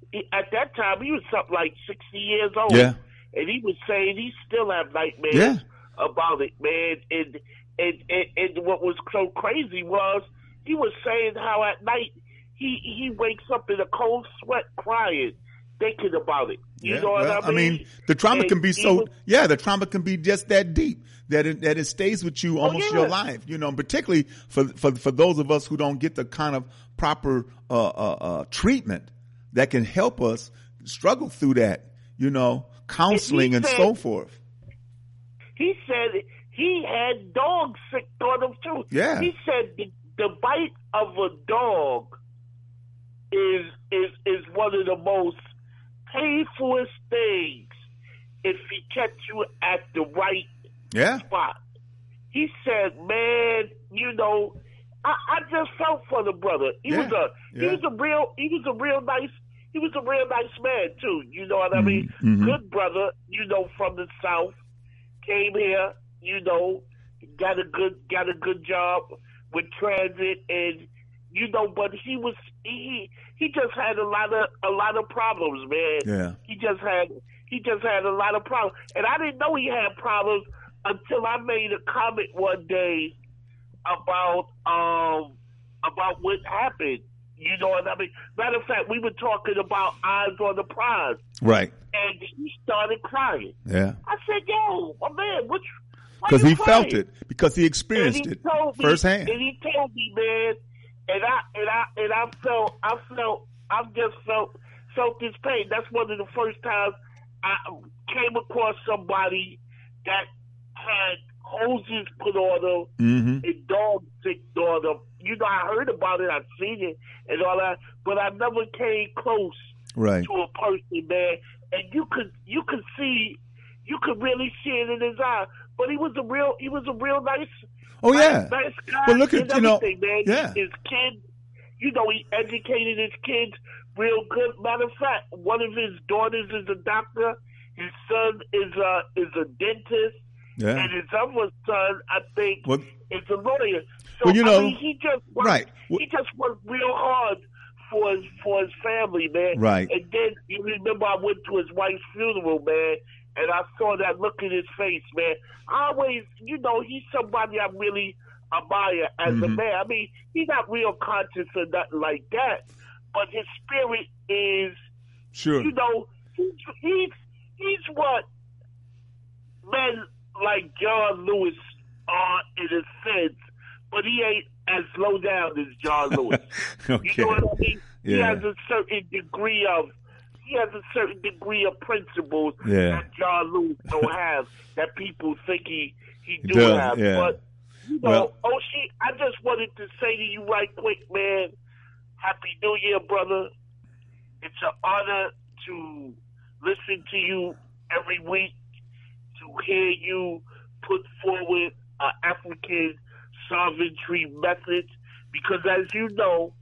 at that time, he was something like sixty years old. Yeah. And he was saying he still have nightmares yeah. about it, man. And, and, and, and what was so crazy was he was saying how at night he, he wakes up in a cold sweat crying, thinking about it. You yeah, know what well, I mean? I mean, the trauma and can be so, was, yeah, the trauma can be just that deep that it, that it stays with you almost oh, yeah. your life, you know, particularly for, for, for those of us who don't get the kind of proper, uh, uh, uh, treatment that can help us struggle through that, you know, counseling and, and so forth. He said he had dogs sick on him too. Yeah. He said the, the bite of a dog is, is, is one of the most painfulest things if he catch you at the right yeah. spot. He said, man, you know, I, I just felt for the brother. He yeah. was a yeah. he was a real he was a real nice he was a real nice man too. You know what I mean? Mm-hmm. Good brother, you know, from the South, came here, you know, got a good got a good job with transit, and you know, but he was he he just had a lot of a lot of problems, man. Yeah. He just had he just had a lot of problems, and I didn't know he had problems until I made a comment one day about um about what happened. You know what I mean? Matter of fact, we were talking about Eyes on the Prize. Right. And he started crying. Yeah. I said, yo, my man, what? Because he crying? felt it. Because he experienced he it me, firsthand. And he told me, man, and I and I and I felt I felt I just felt felt this pain. That's one of the first times I came across somebody that had hoses put on them, Mm-hmm. and dogs sicked on them. You know, I heard about it, I've seen it, and all that, but I never came close Right. to a person, man. And you could, you could see, you could really see it in his eye. But he was a real, he was a real nice. Oh yeah. nice, nice guy. Well, look at, and you know, everything, man. yeah. His kids, you know, he educated his kids real good. Matter of fact, one of his daughters is a doctor. His son is a is a dentist. Yeah. And his other son, I think, Well- is a lawyer. So Well, you know- I mean, he just worked, Right. he just worked real hard for his for his family, man. Right. And then you remember I went to his wife's funeral, man, and I saw that look in his face, man. I always, you know, he's somebody I really admire as a Mhm. man. I mean, he's not real conscious or nothing like that, but his spirit is, Sure. you know, he's he's, he's what men like John Lewis are in a sense, but he ain't as low down as John Lewis. Okay. You know what I mean? He Yeah. has a certain degree of he has a certain degree of principles Yeah. that John Lewis don't have that people think he he do does, have. yeah. But you know, Well- Oshie, I just wanted to say to you right quick, man, Happy New Year, brother. It's an honor to listen to you every week, to hear you put forward an African sovereignty message, because as you know,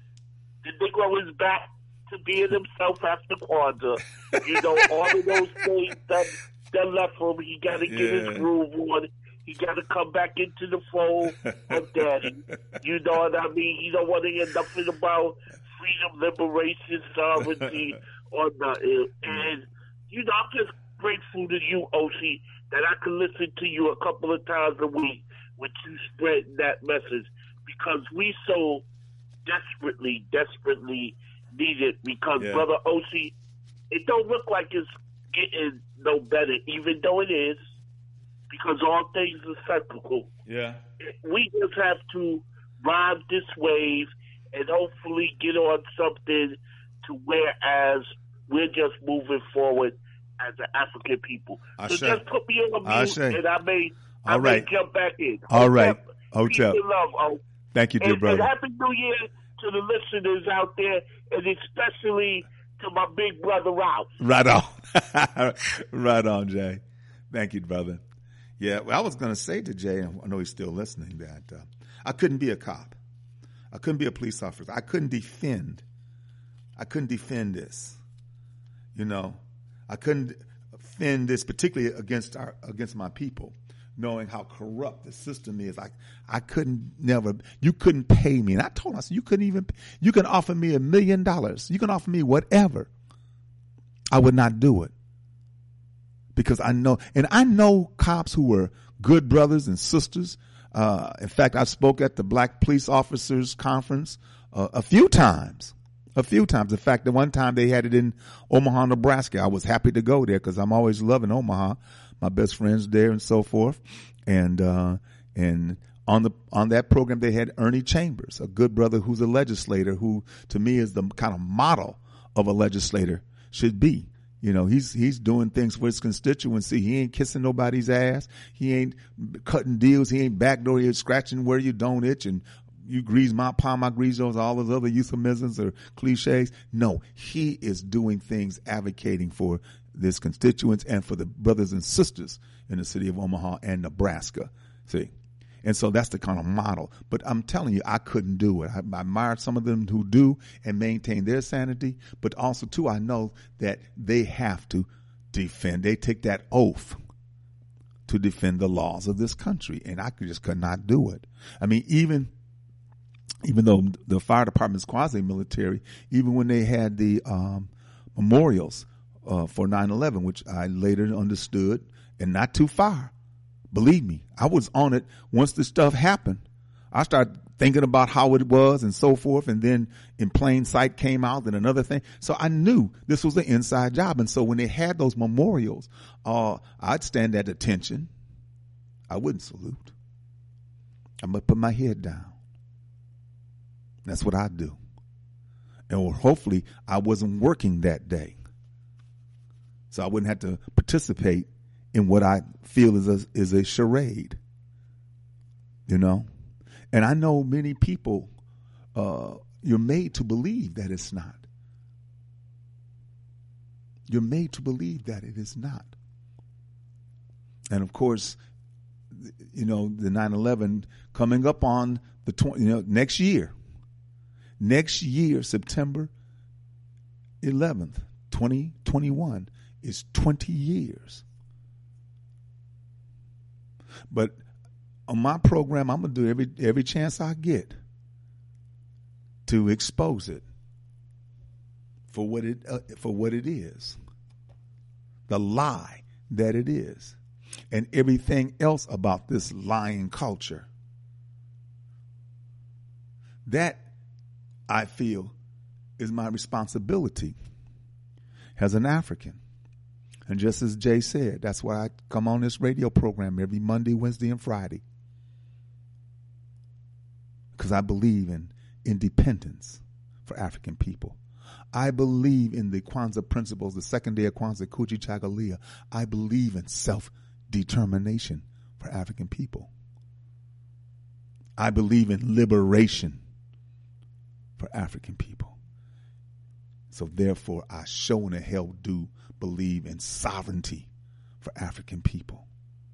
the Negro is back to being himself after Kwanzaa. You know, all of those things that, that left him, he got to get Yeah. his groove on. He got to come back into the fold of daddy. You know what I mean? He don't want to hear nothing about freedom, liberation, sovereignty, or nothing. And, you know, I'm just grateful to you, Oshie, that I can listen to you a couple of times a week when you spread that message, because we so desperately, desperately need it. Because, Yeah. Brother Oshie, it don't look like it's getting no better, even though it is, because all things are cyclical. Yeah. We just have to ride this wave and hopefully get on something to whereas we're just moving forward as an African people. Ashe. So just put me on mute, Ashe. and I may, I All may right. jump back in. All right. Peace Hotep. and love, oh. Thank you, dear And, brother. and Happy New Year to the listeners out there, and especially to my big brother Ralph. Right on. Right on, Jay. Thank you, brother. Yeah, well, I was going to say to Jay, and I know he's still listening, that uh, I couldn't be a cop. I couldn't be a police officer. I couldn't defend. I couldn't defend this. You know, I couldn't defend this, particularly against our against my people, knowing how corrupt the system is. I I couldn't never. You couldn't pay me, and I told us you couldn't even. You can offer me a million dollars. You can offer me whatever. I would not do it. Because I know, and I know cops who were good brothers and sisters. Uh, in fact, I spoke at the Black Police Officers Conference uh, a few times, a few times. In fact, the one time they had it in Omaha, Nebraska, I was happy to go there because I'm always loving Omaha. My best friends there and so forth. And, uh, and on the, on that program, they had Ernie Chambers, a good brother who's a legislator who to me is the kind of model of a legislator should be. You know, he's he's doing things for his constituency. He ain't kissing nobody's ass. He ain't cutting deals. He ain't backdoor. He ain't scratching where you don't itch and you grease my palm, I grease yours, all those other euphemisms or cliches. No, he is doing things advocating for this constituents and for the brothers and sisters in the city of Omaha and Nebraska. See? And so that's the kind of model. But I'm telling you, I couldn't do it. I, I admire some of them who do and maintain their sanity. But also, too, I know that they have to defend. They take that oath to defend the laws of this country. And I could just could not do it. I mean, even even though the fire department's quasi-military, even when they had the um, memorials uh, for nine eleven, which I later understood, and not too far. Believe me, I was on it once this stuff happened. I started thinking about how it was and so forth, and then in plain sight came out and another thing. So I knew this was an inside job. And so when they had those memorials, uh, I'd stand at attention. I wouldn't salute. I'm going to put my head down. That's what I do. And hopefully I wasn't working that day, so I wouldn't have to participate in what I feel is a, is a charade. You know? And I know many people, uh, you're made to believe that it's not. You're made to believe that it is not. And of course, you know, the nine eleven coming up on the twenty, you know, next year, next year, September eleventh, twenty twenty-one is twenty years. But on my program, I'm going to do every, every chance I get to expose it for what it, uh, for what it is. The lie that it is. And everything else about this lying culture. That, I feel, is my responsibility as an African. And just as Jay said, that's why I come on this radio program every Monday, Wednesday, and Friday. Because I believe in independence for African people. I believe in the Kwanzaa principles, the second day of Kwanzaa, Kujichagulia. I believe in self-determination for African people. I believe in liberation for African people. So therefore, I show and hell do believe in sovereignty for African people.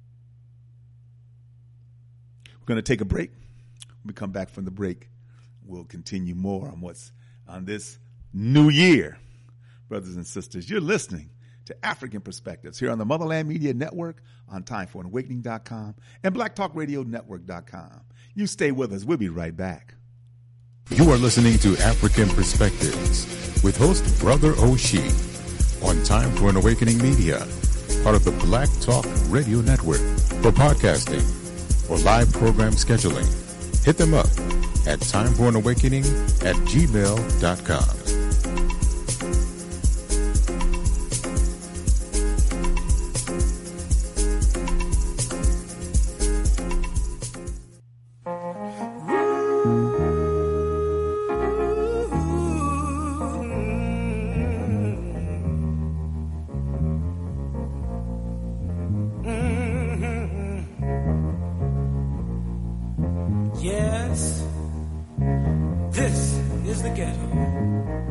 We're going to take a break. When we come back from the break, we'll continue more on what's on this new year. Brothers and sisters, you're listening to African Perspectives here on the Motherland Media Network, on time for an awakening dot com and black talk radio network dot com. You stay with us. We'll be right back. You are listening to African Perspectives with host Brother Oshie on Time for an Awakening Media, part of the Black Talk Radio Network. For podcasting or live program scheduling, hit them up at time for an awakening at gmail dot com. Yes, this is the ghetto.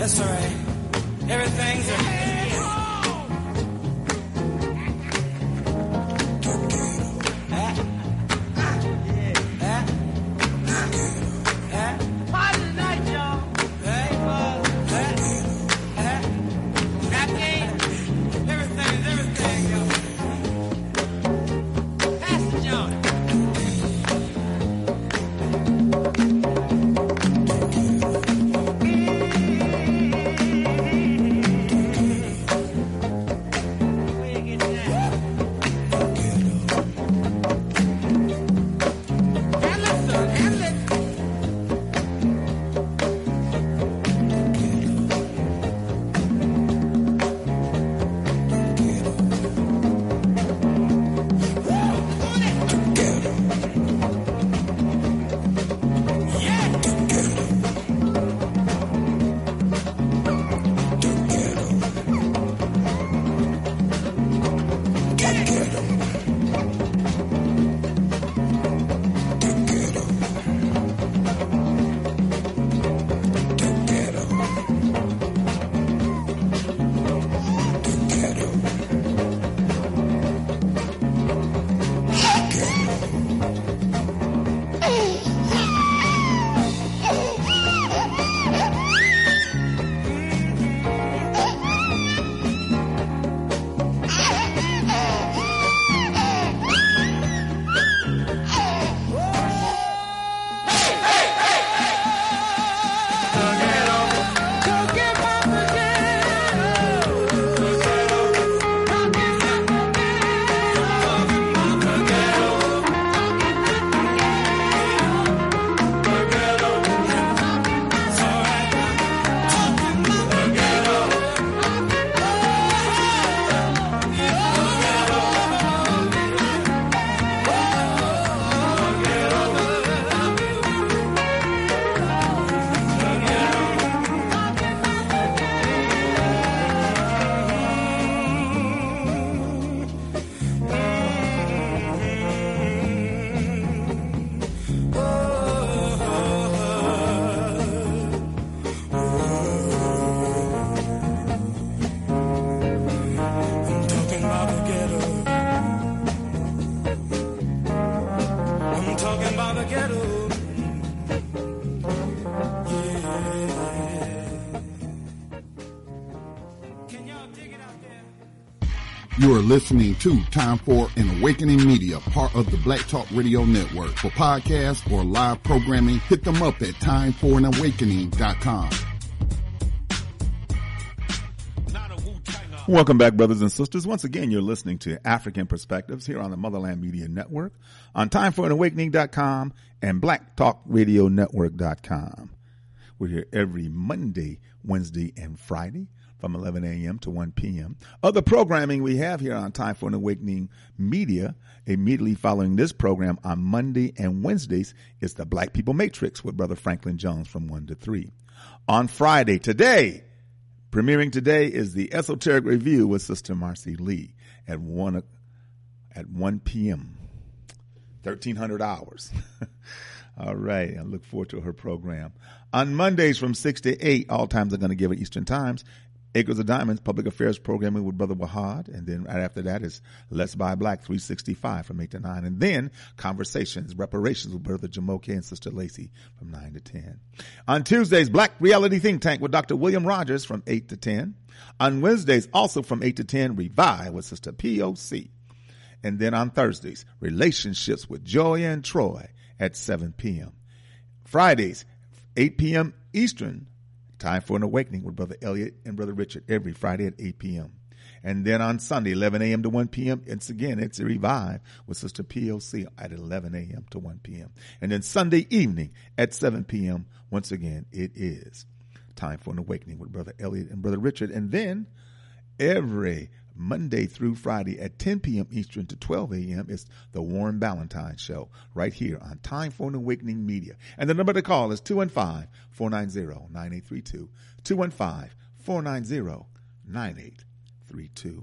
That's all right. Everything's all right. You are listening to Time for an Awakening Media, part of the Black Talk Radio Network. For podcasts or live programming, hit them up at time for an awakening dot com. Welcome back, brothers and sisters. Once again, you're listening to African Perspectives here on the Motherland Media Network on time for an awakening dot com and black talk radio network dot com. We're here every Monday, Wednesday, and Friday from eleven a.m. to one p.m. Other programming we have here on Time for an Awakening Media, immediately following this program on Monday and Wednesdays, is the Black People Matrix with Brother Franklin Jones from one to three. On Friday, today, premiering today, is the Esoteric Review with Sister Marcy Lee at one at one p.m. thirteen hundred hours. All right. I look forward to her program. On Mondays from six to eight, all times are going to give it Eastern Times. Acres of Diamonds, Public Affairs Programming with Brother Wahad. And then right after that is Let's Buy Black, three sixty-five from eight to nine. And then Conversations, Reparations with Brother Jamoke and Sister Lacey from nine to ten. On Tuesdays, Black Reality Think Tank with Doctor William Rogers from eight to ten. On Wednesdays, also from eight to ten, Revive with Sister P O C. And then on Thursdays, Relationships with Joy and Troy at seven p.m. Fridays, eight p.m. Eastern, Time for an Awakening with Brother Elliot and Brother Richard every Friday at eight p.m. And then on Sunday, eleven a.m. to one p.m., it's again, it's a Revive with Sister P O C at eleven a.m. to one p.m. And then Sunday evening at seven p.m., once again, it is Time for an Awakening with Brother Elliot and Brother Richard. And then every Monday through Friday at ten p.m. Eastern to twelve a.m. is the Warren Ballantyne Show right here on Time for an Awakening Media. And the number to call is two one five, four nine zero, nine eight three two, two one five, four nine zero, nine eight three two.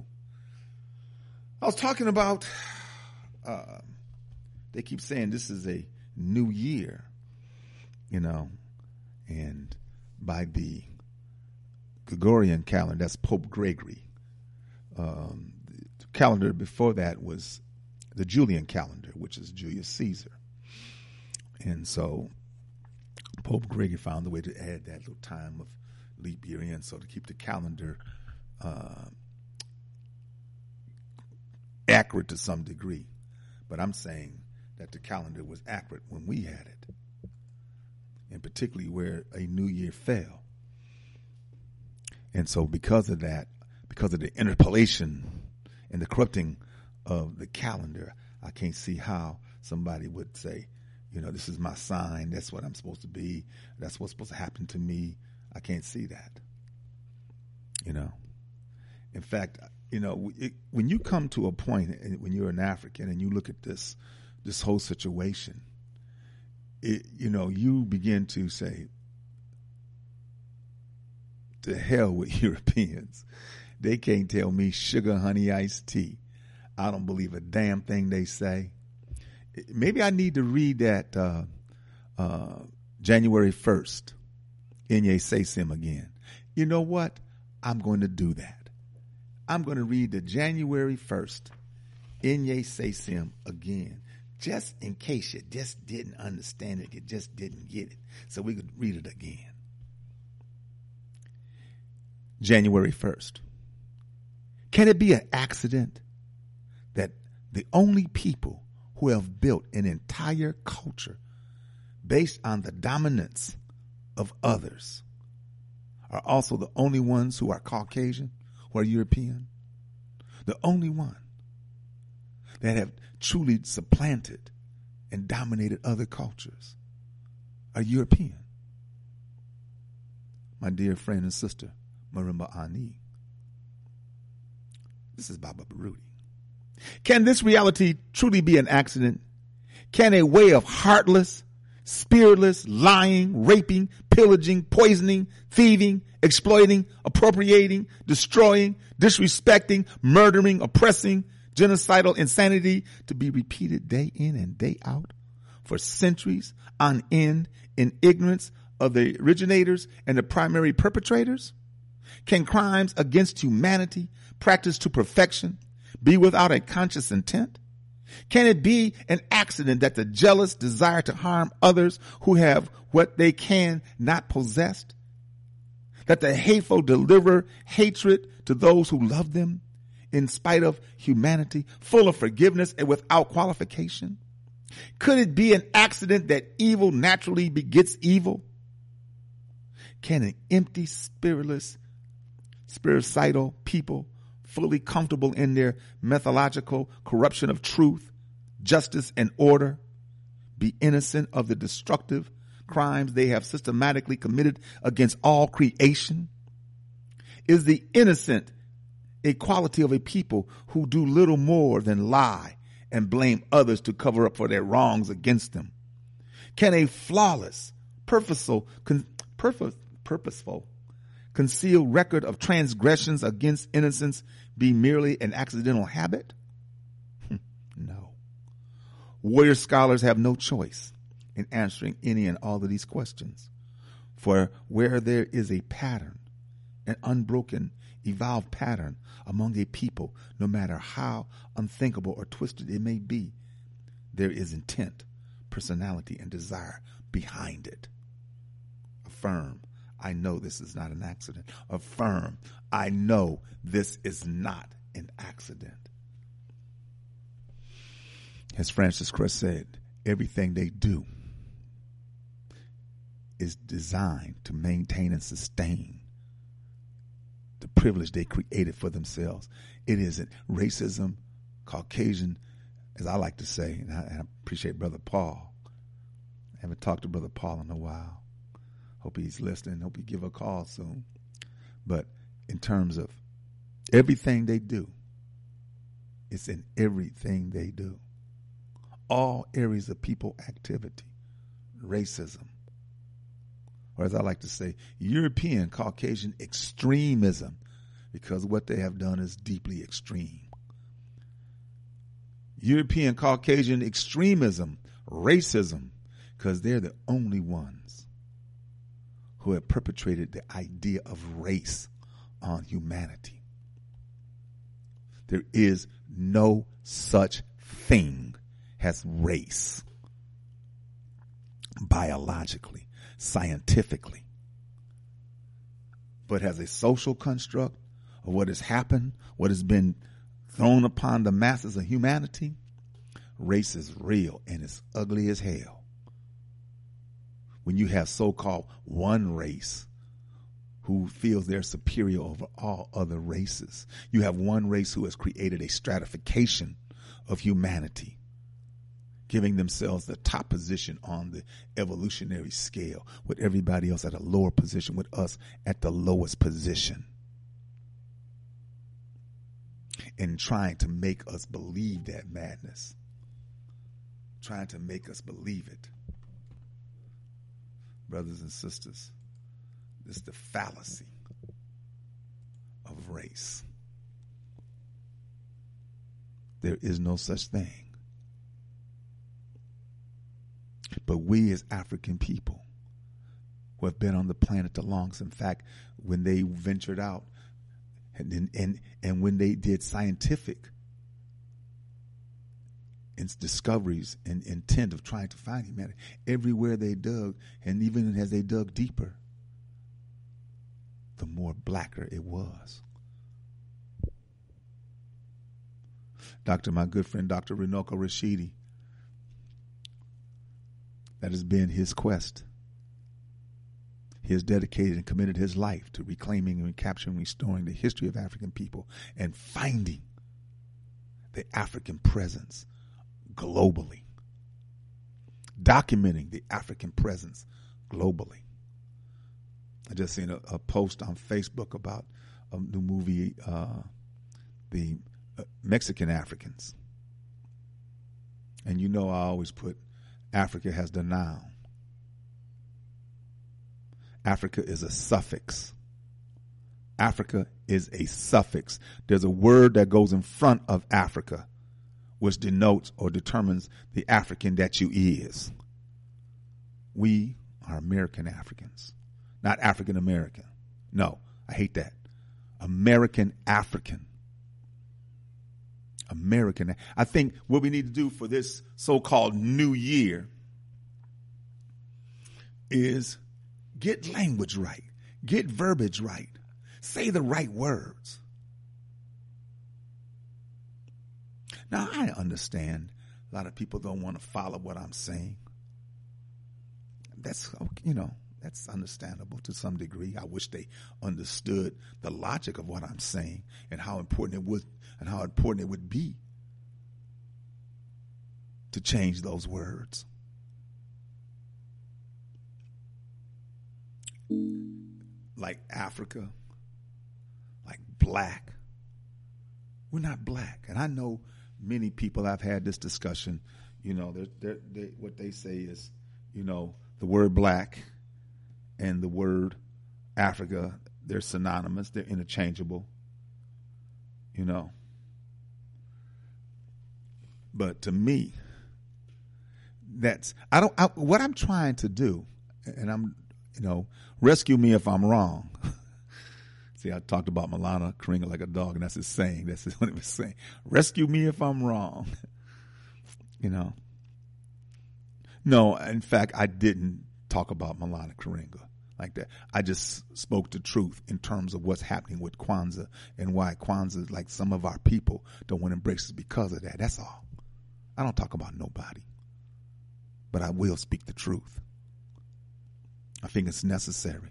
I was talking about, uh, they keep saying this is a new year, you know, and by the Gregorian calendar. That's Pope Gregory. Um, the calendar before that was the Julian calendar, which is Julius Caesar. And so Pope Gregory found a way to add that little time of leap year in, so to keep the calendar uh, accurate to some degree. But I'm saying that the calendar was accurate when we had it, and particularly where a new year fell. And so because of that, because of the interpolation and the corrupting of the calendar, I can't see how somebody would say, you know, this is my sign, that's what I'm supposed to be, that's what's supposed to happen to me. I can't see that. You know, in fact, you know, it, when you come to a point, when you're an African and you look at this, this whole situation, it, you know, you begin to say, to hell with Europeans. They can't tell me sugar, honey, iced tea. I don't believe a damn thing they say. Maybe I need to read that uh, uh, January first, Inye Sesim again. You know what? I'm going to do that. I'm going to read the January first, Inye Sesim again, just in case you just didn't understand it, you just didn't get it. So we could read it again. January first. Can it be an accident that the only people who have built an entire culture based on the dominance of others are also the only ones who are Caucasian, who are European? The only one that have truly supplanted and dominated other cultures are European. My dear friend and sister, Marimba Ani. This is Baba Baruti. Can this reality truly be an accident? Can a way of heartless, spiritless, lying, raping, pillaging, poisoning, thieving, exploiting, appropriating, destroying, disrespecting, murdering, oppressing, genocidal insanity to be repeated day in and day out for centuries on end in ignorance of the originators and the primary perpetrators? Can crimes against humanity, practiced to perfection, be without a conscious intent? Can it be an accident that the jealous desire to harm others who have what they can not possess? That the hateful deliver hatred to those who love them in spite of humanity, full of forgiveness and without qualification? Could it be an accident that evil naturally begets evil? Can an empty, spiritless, spiricidal people, fully comfortable in their methodological corruption of truth, justice, and order, be innocent of the destructive crimes they have systematically committed against all creation? Is the innocent a quality of a people who do little more than lie and blame others to cover up for their wrongs against them? Can a flawless, purposeful, con- purpose, purposeful, concealed record of transgressions against innocence be merely an accidental habit? No. Warrior scholars have no choice in answering any and all of these questions. For where there is a pattern, an unbroken, evolved pattern among a people, no matter how unthinkable or twisted it may be, there is intent, personality, and desire behind it. Affirm, I know this is not an accident. Affirm, I know this is not an accident. As Francis Cress said, everything they do is designed to maintain and sustain the privilege they created for themselves. It isn't racism, Caucasian, as I like to say, and I, and I appreciate Brother Paul. I haven't talked to Brother Paul in a while. Hope he's listening. Hope he give a call soon. But in terms of everything they do, it's in everything they do. All areas of people activity, racism, or as I like to say, European Caucasian extremism, because what they have done is deeply extreme. European Caucasian extremism, racism, because they're the only ones who have perpetrated the idea of race on humanity. There is no such thing as race, biologically, scientifically. But as a social construct of what has happened, what has been thrown upon the masses of humanity, race is real and it's ugly as hell. When you have so-called one race who feels they're superior over all other races. You have one race who has created a stratification of humanity, giving themselves the top position on the evolutionary scale, with everybody else at a lower position, with us at the lowest position. And trying to make us believe that madness. Trying to make us believe it. Brothers and sisters, this is the fallacy of race. There is no such thing. But we as African people who have been on the planet the longest, in fact, when they ventured out and and, and when they did scientific discoveries and intent of trying to find humanity, everywhere they dug, and even as they dug deeper, the more blacker it was. Doctor, my good friend, Doctor Runoko Rashidi, that has been his quest. He has dedicated and committed his life to reclaiming and recapturing, restoring the history of African people and finding the African presence globally, documenting the African presence globally. I just seen a, a post on Facebook about a new movie, uh, the uh, Mexican Africans. And you know I always put Africa as the noun. Africa is a suffix. Africa is a suffix. There's a word that goes in front of Africa, which denotes or determines the African that you is. We are American Africans, not African American. No, I hate that. American African. American. I think what we need to do for this so-called new year is get language right, get verbiage right, say the right words. Now, I understand a lot of people don't want to follow what I'm saying. That's, you know, that's understandable to some degree. I wish they understood the logic of what I'm saying and how important it would and how important it would be to change those words. Like Africa, like black. We're not black. And I know many people have had this discussion. You know, they're, they're, they, what they say is, you know, the word black and the word Africa, they're synonymous. They're interchangeable, you know. But to me, that's, I don't, I, what I'm trying to do, and I'm, you know, rescue me if I'm wrong. See, I talked about Malana Karinga like a dog, and that's his saying. That's what it was saying. Rescue me if I'm wrong. You know. No, in fact, I didn't talk about Malana Karinga like that. I just spoke the truth in terms of what's happening with Kwanzaa and why Kwanzaa, like some of our people, don't want to embrace it because of that. That's all. I don't talk about nobody. But I will speak the truth. I think it's necessary,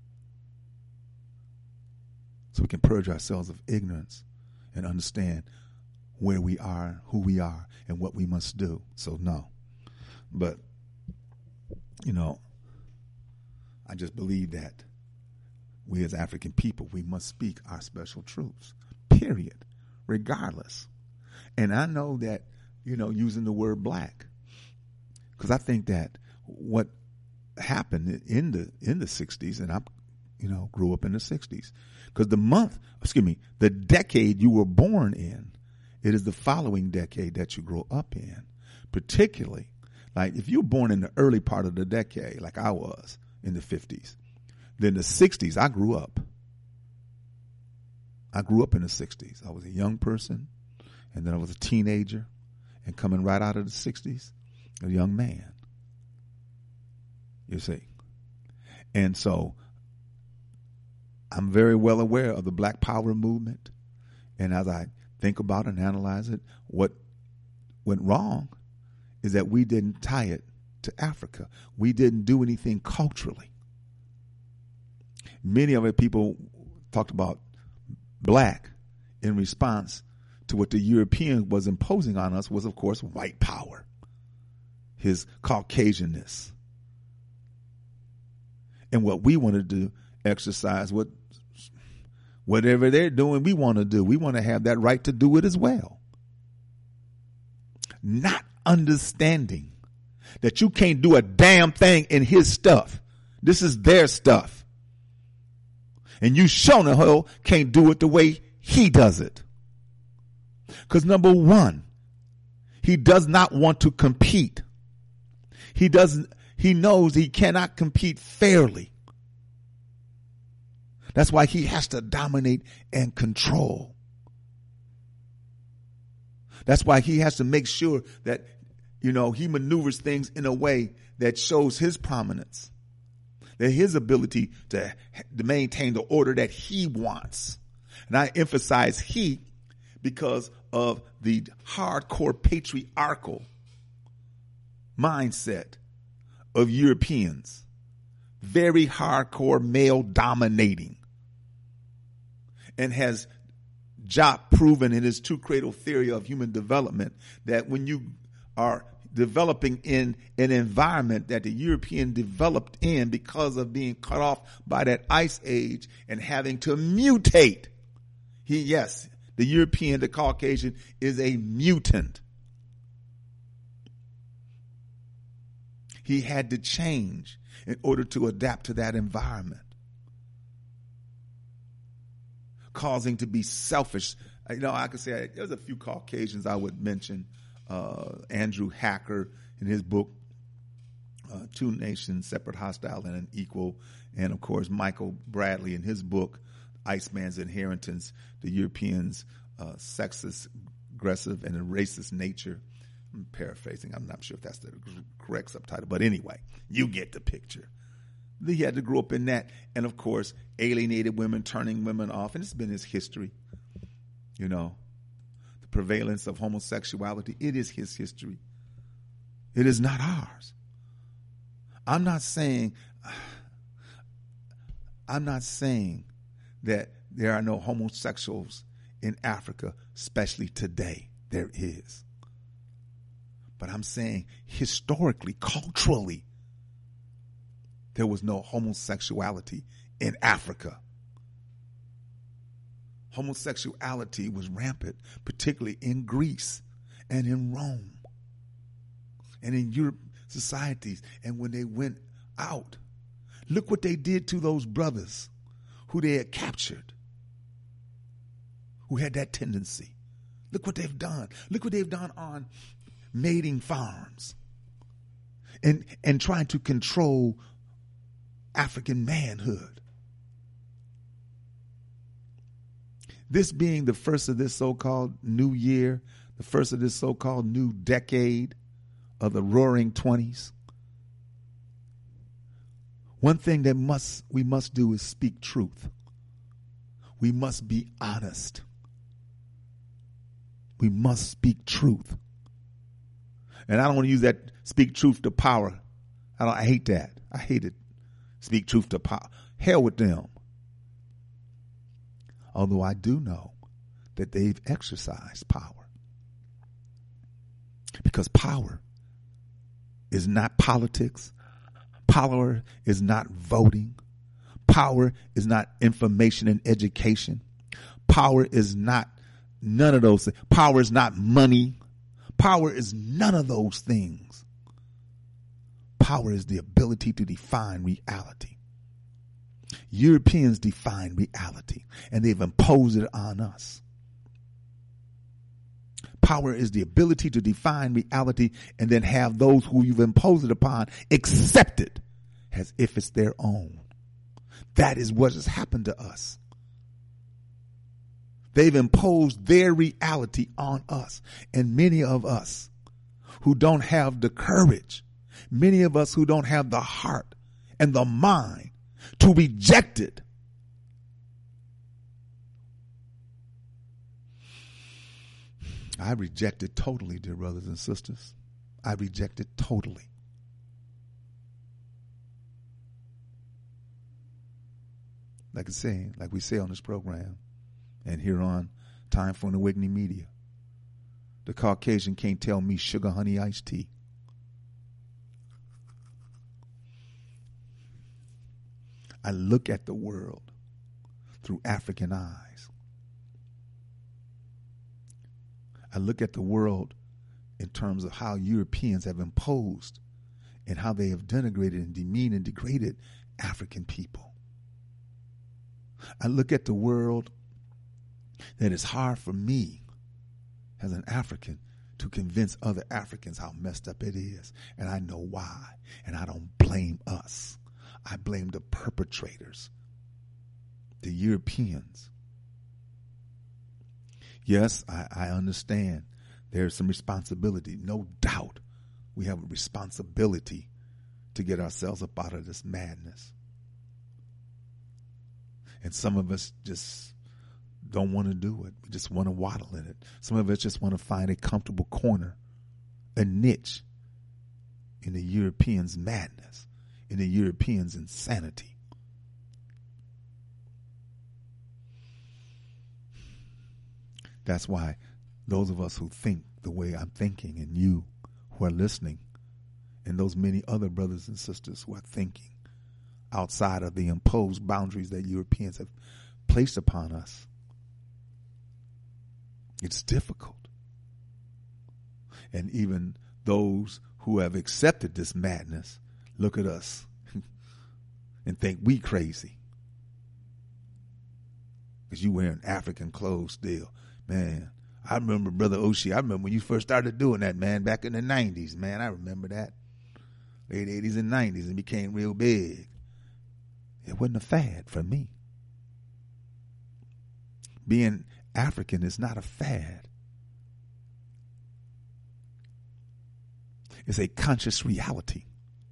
so we can purge ourselves of ignorance and understand where we are, who we are, and what we must do. So no. But, you know, I just believe that we as African people, we must speak our special truths, period, regardless. And I know that, you know, using the word black, because I think that what happened in the in the sixties, and I, you know, grew up in the sixties, because the month, excuse me, the decade you were born in, it is the following decade that you grow up in. Particularly, like if you were born in the early part of the decade, like I was in the fifties, then the sixties I grew up. I grew up in the sixties. I was a young person, and then I was a teenager, and coming right out of the sixties, a young man. You see. And so I'm very well aware of the Black Power movement. And as I think about it and analyze it, what went wrong is that we didn't tie it to Africa. We didn't do anything culturally. Many of our people talked about black in response to what the European was imposing on us was, of course, white power, his Caucasianness. And what we wanted to exercise, what whatever they're doing, we want to do. We want to have that right to do it as well. Not understanding that you can't do a damn thing in his stuff. This is their stuff. And you sure the hell can't do it the way he does it. Because number one, he does not want to compete. He doesn't, he knows he cannot compete fairly. That's why he has to dominate and control. That's why he has to make sure that, you know, he maneuvers things in a way that shows his prominence, that his ability to, to maintain the order that he wants. And I emphasize he because of the hardcore patriarchal mindset of Europeans. Very hardcore male dominating. And has Jacques proven in his two cradle theory of human development that when you are developing in an environment that the European developed in because of being cut off by that ice age and having to mutate, he, yes, the European, the Caucasian is a mutant. He had to change in order to adapt to that environment, causing to be selfish. You know, I could say there's a few Caucasians I would mention. Uh, Andrew Hacker in his book, uh, Two Nations, Separate, Hostile, and Unequal. And, of course, Michael Bradley in his book, Iceman's Inheritance, the Europeans' uh, sexist, aggressive, and racist nature. I'm paraphrasing. I'm not sure if that's the correct subtitle. But anyway, you get the picture. He had to grow up in that. And, of course, alienated women, turning women off. And it's been his history, you know. The prevalence of homosexuality, it is his history. It is not ours. I'm not saying, I'm not saying that there are no homosexuals in Africa, especially today. There is. But I'm saying historically, culturally, there was no homosexuality in Africa. Homosexuality was rampant, particularly in Greece and in Rome and in Europe societies. And when they went out, look what they did to those brothers who they had captured, who had that tendency. Look what they've done. Look what they've done on mating farms and, and trying to control African manhood. This being the first of this so-called new year, the first of this so-called new decade of the roaring twenties, one thing that must we must do is speak truth. We must be honest. We must speak truth. And I don't want to use that speak truth to power. I don't I hate that. I hate it. Speak truth to power. Hell with them. Although I do know that they've exercised power. Because power is not politics. Power is not voting. Power is not information and education. Power is not none of those things. Power is not money. Power is none of those things. Power is the ability to define reality. Europeans define reality, and they've imposed it on us. Power is the ability to define reality and then have those who you've imposed it upon accept it as if it's their own. That is what has happened to us. They've imposed their reality on us. And many of us who don't have the courage, many of us who don't have the heart and the mind to reject it, I reject it totally, dear brothers and sisters. I reject it totally. Like I say, like we say on this program, and here on Time for an Awakening Media, the Caucasian can't tell me sugar, honey, iced tea. I look at the world through African eyes. I look at the world in terms of how Europeans have imposed and how they have denigrated and demeaned and degraded African people. I look at the world that it's hard for me as an African to convince other Africans how messed up it is. And I know why. And I don't blame us. I blame the perpetrators, the Europeans. Yes, I, I understand there's some responsibility. No doubt we have a responsibility to get ourselves up out of this madness. And some of us just don't want to do it. We just want to waddle in it. Some of us just want to find a comfortable corner, a niche in the Europeans' madness, in the Europeans' insanity. That's why those of us who think the way I'm thinking, and you who are listening, and those many other brothers and sisters who are thinking outside of the imposed boundaries that Europeans have placed upon us, it's difficult. And even those who have accepted this madness look at us and think we crazy because you wearing African clothes still. Man, I remember, Brother Oshie, I remember when you first started doing that, man, back in the nineties, man. I remember that. Late eighties and nineties, and became real big. It wasn't a fad for me. Being African is not a fad. It's a conscious reality.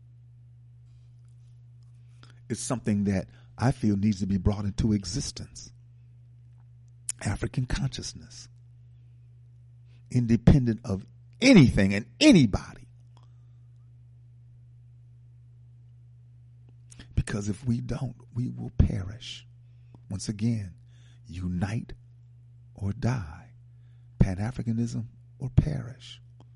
It's something that I feel needs to be brought into existence. African consciousness, independent of anything and anybody. Because if we don't, we will perish. Once again, unite or die. Pan-Africanism or perish.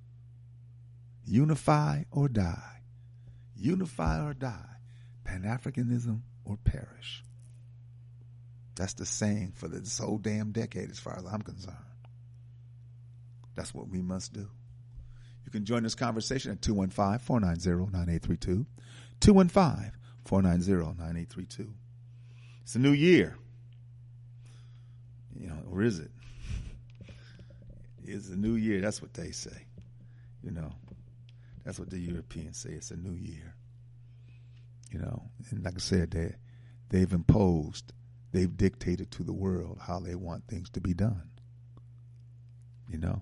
Unify or die. Unify or die. Pan-Africanism or perish. That's the saying for this whole damn decade as far as I'm concerned. That's what we must do. You can join this conversation at two one five, four nine zero, nine eight three two. two one five, four nine zero, nine eight three two. It's a new year. You know, or is it? It's a new year. That's what they say. You know, that's what the Europeans say. It's a new year. You know, and like I said, they, they've imposed, they've dictated to the world how they want things to be done. You know?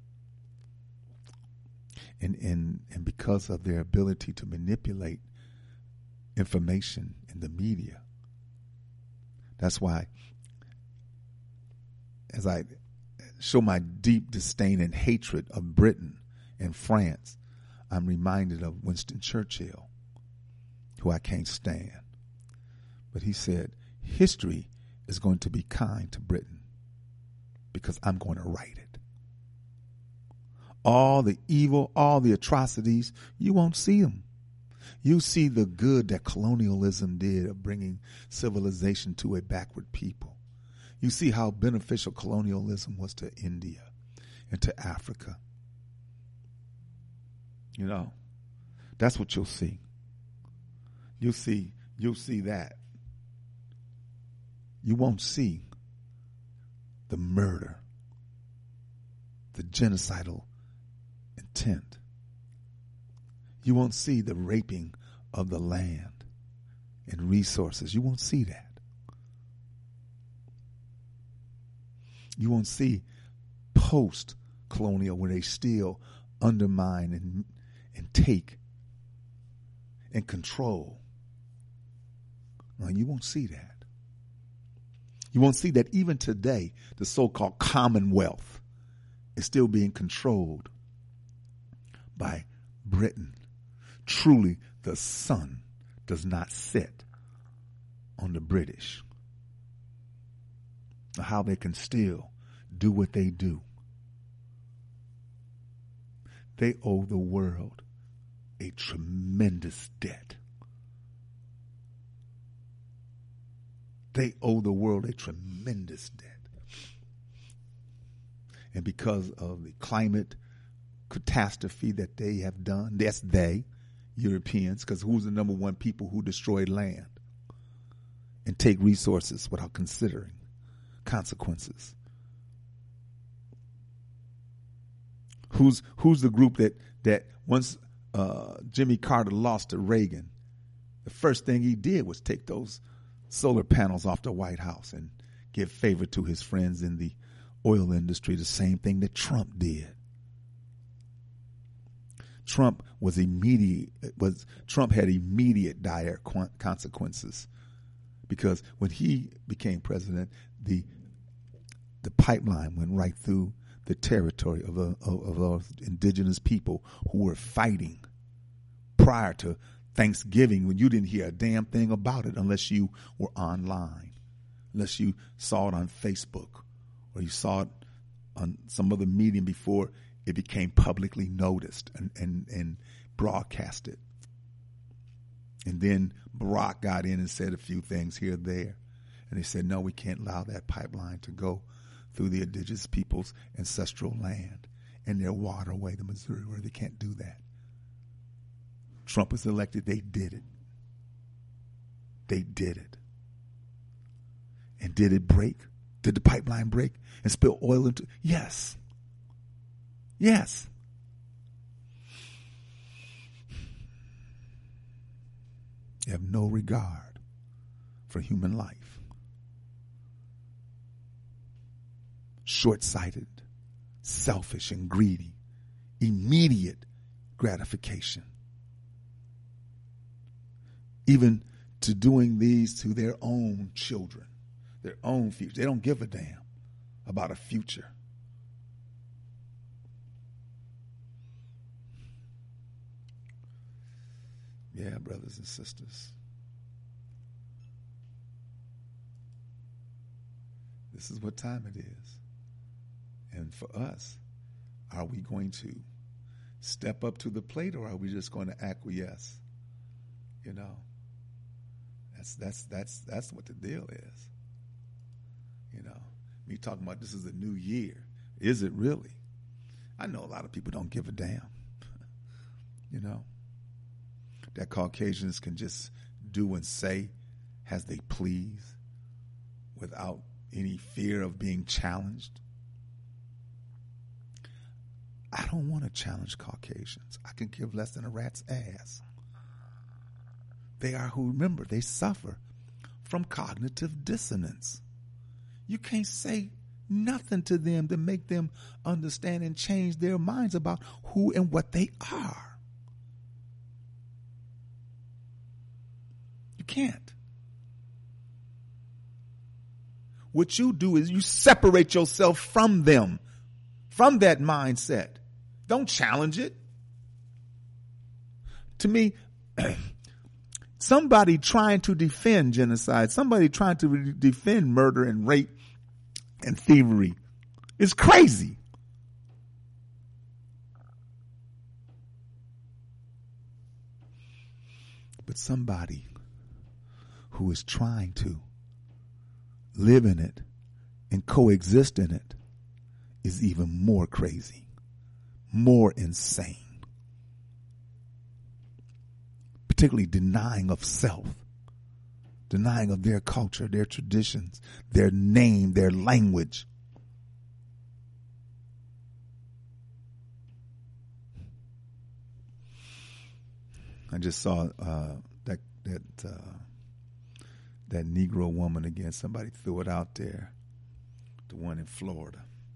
And, and, and because of their ability to manipulate information in the media, that's why, as I show my deep disdain and hatred of Britain and France, I'm reminded of Winston Churchill, who I can't stand. But he said, history is going to be kind to Britain because I'm going to write it. All the evil, all the atrocities, you won't see them. You see the good that colonialism did of bringing civilization to a backward people. You see how beneficial colonialism was to India and to Africa. You know, that's what you'll see. You'll see, you'll see that. You won't see the murder, the genocidal intent. You won't see the raping of the land and resources. You won't see that. You won't see post-colonial where they still undermine and and take and control. No, you won't see that. You won't see that even today, the so-called Commonwealth is still being controlled by Britain. Truly, the sun does not set on the British. How they can still do what they do. They owe the world a tremendous debt. They owe the world a tremendous debt. And because of the climate catastrophe that they have done, that's they, Europeans, because who's the number one people who destroy land and take resources without considering consequences? Who's who's the group that that once uh, Jimmy Carter lost to Reagan, the first thing he did was take those solar panels off the White House and give favor to his friends in the oil industry, the same thing that Trump did. Trump was immediate was Trump had immediate dire consequences, because when he became president, the the pipeline went right through the territory of, a, of, of those indigenous people who were fighting prior to Thanksgiving, when you didn't hear a damn thing about it unless you were online, unless you saw it on Facebook or you saw it on some other medium before it became publicly noticed and, and, and broadcasted. And then Barack got in and said a few things here and there. And they said, no, we can't allow that pipeline to go through the indigenous people's ancestral land and their waterway, the Missouri River. They can't do that. Trump was elected. They did it. They did it. And did it break? Did the pipeline break and spill oil into? Yes. Yes. You have no regard for human life. Short-sighted, selfish and greedy, immediate gratification. Even to doing these to their own children, their own future. They don't give a damn about a future. Yeah, brothers and sisters. This is what time it is. And for us, are we going to step up to the plate, or are we just going to acquiesce? You know, that's that's that's that's what the deal is. You know, me talking about this is a new year. Is it really? I know a lot of people don't give a damn. You know, that Caucasians can just do and say as they please without any fear of being challenged. I don't want to challenge Caucasians. I can give less than a rat's ass. They are who, remember, they suffer from cognitive dissonance. You can't say nothing to them to make them understand and change their minds about who and what they are. You can't. What you do is you separate yourself from them, from that mindset. Don't challenge it. To me, somebody trying to defend genocide, somebody trying to re- defend murder and rape and thievery is crazy. But somebody who is trying to live in it and coexist in it is even more crazy, more insane. Particularly denying of self, denying of their culture, their traditions, their name, their language. I just saw uh, that that uh, that Negro woman again. Somebody threw it out there the one in Florida.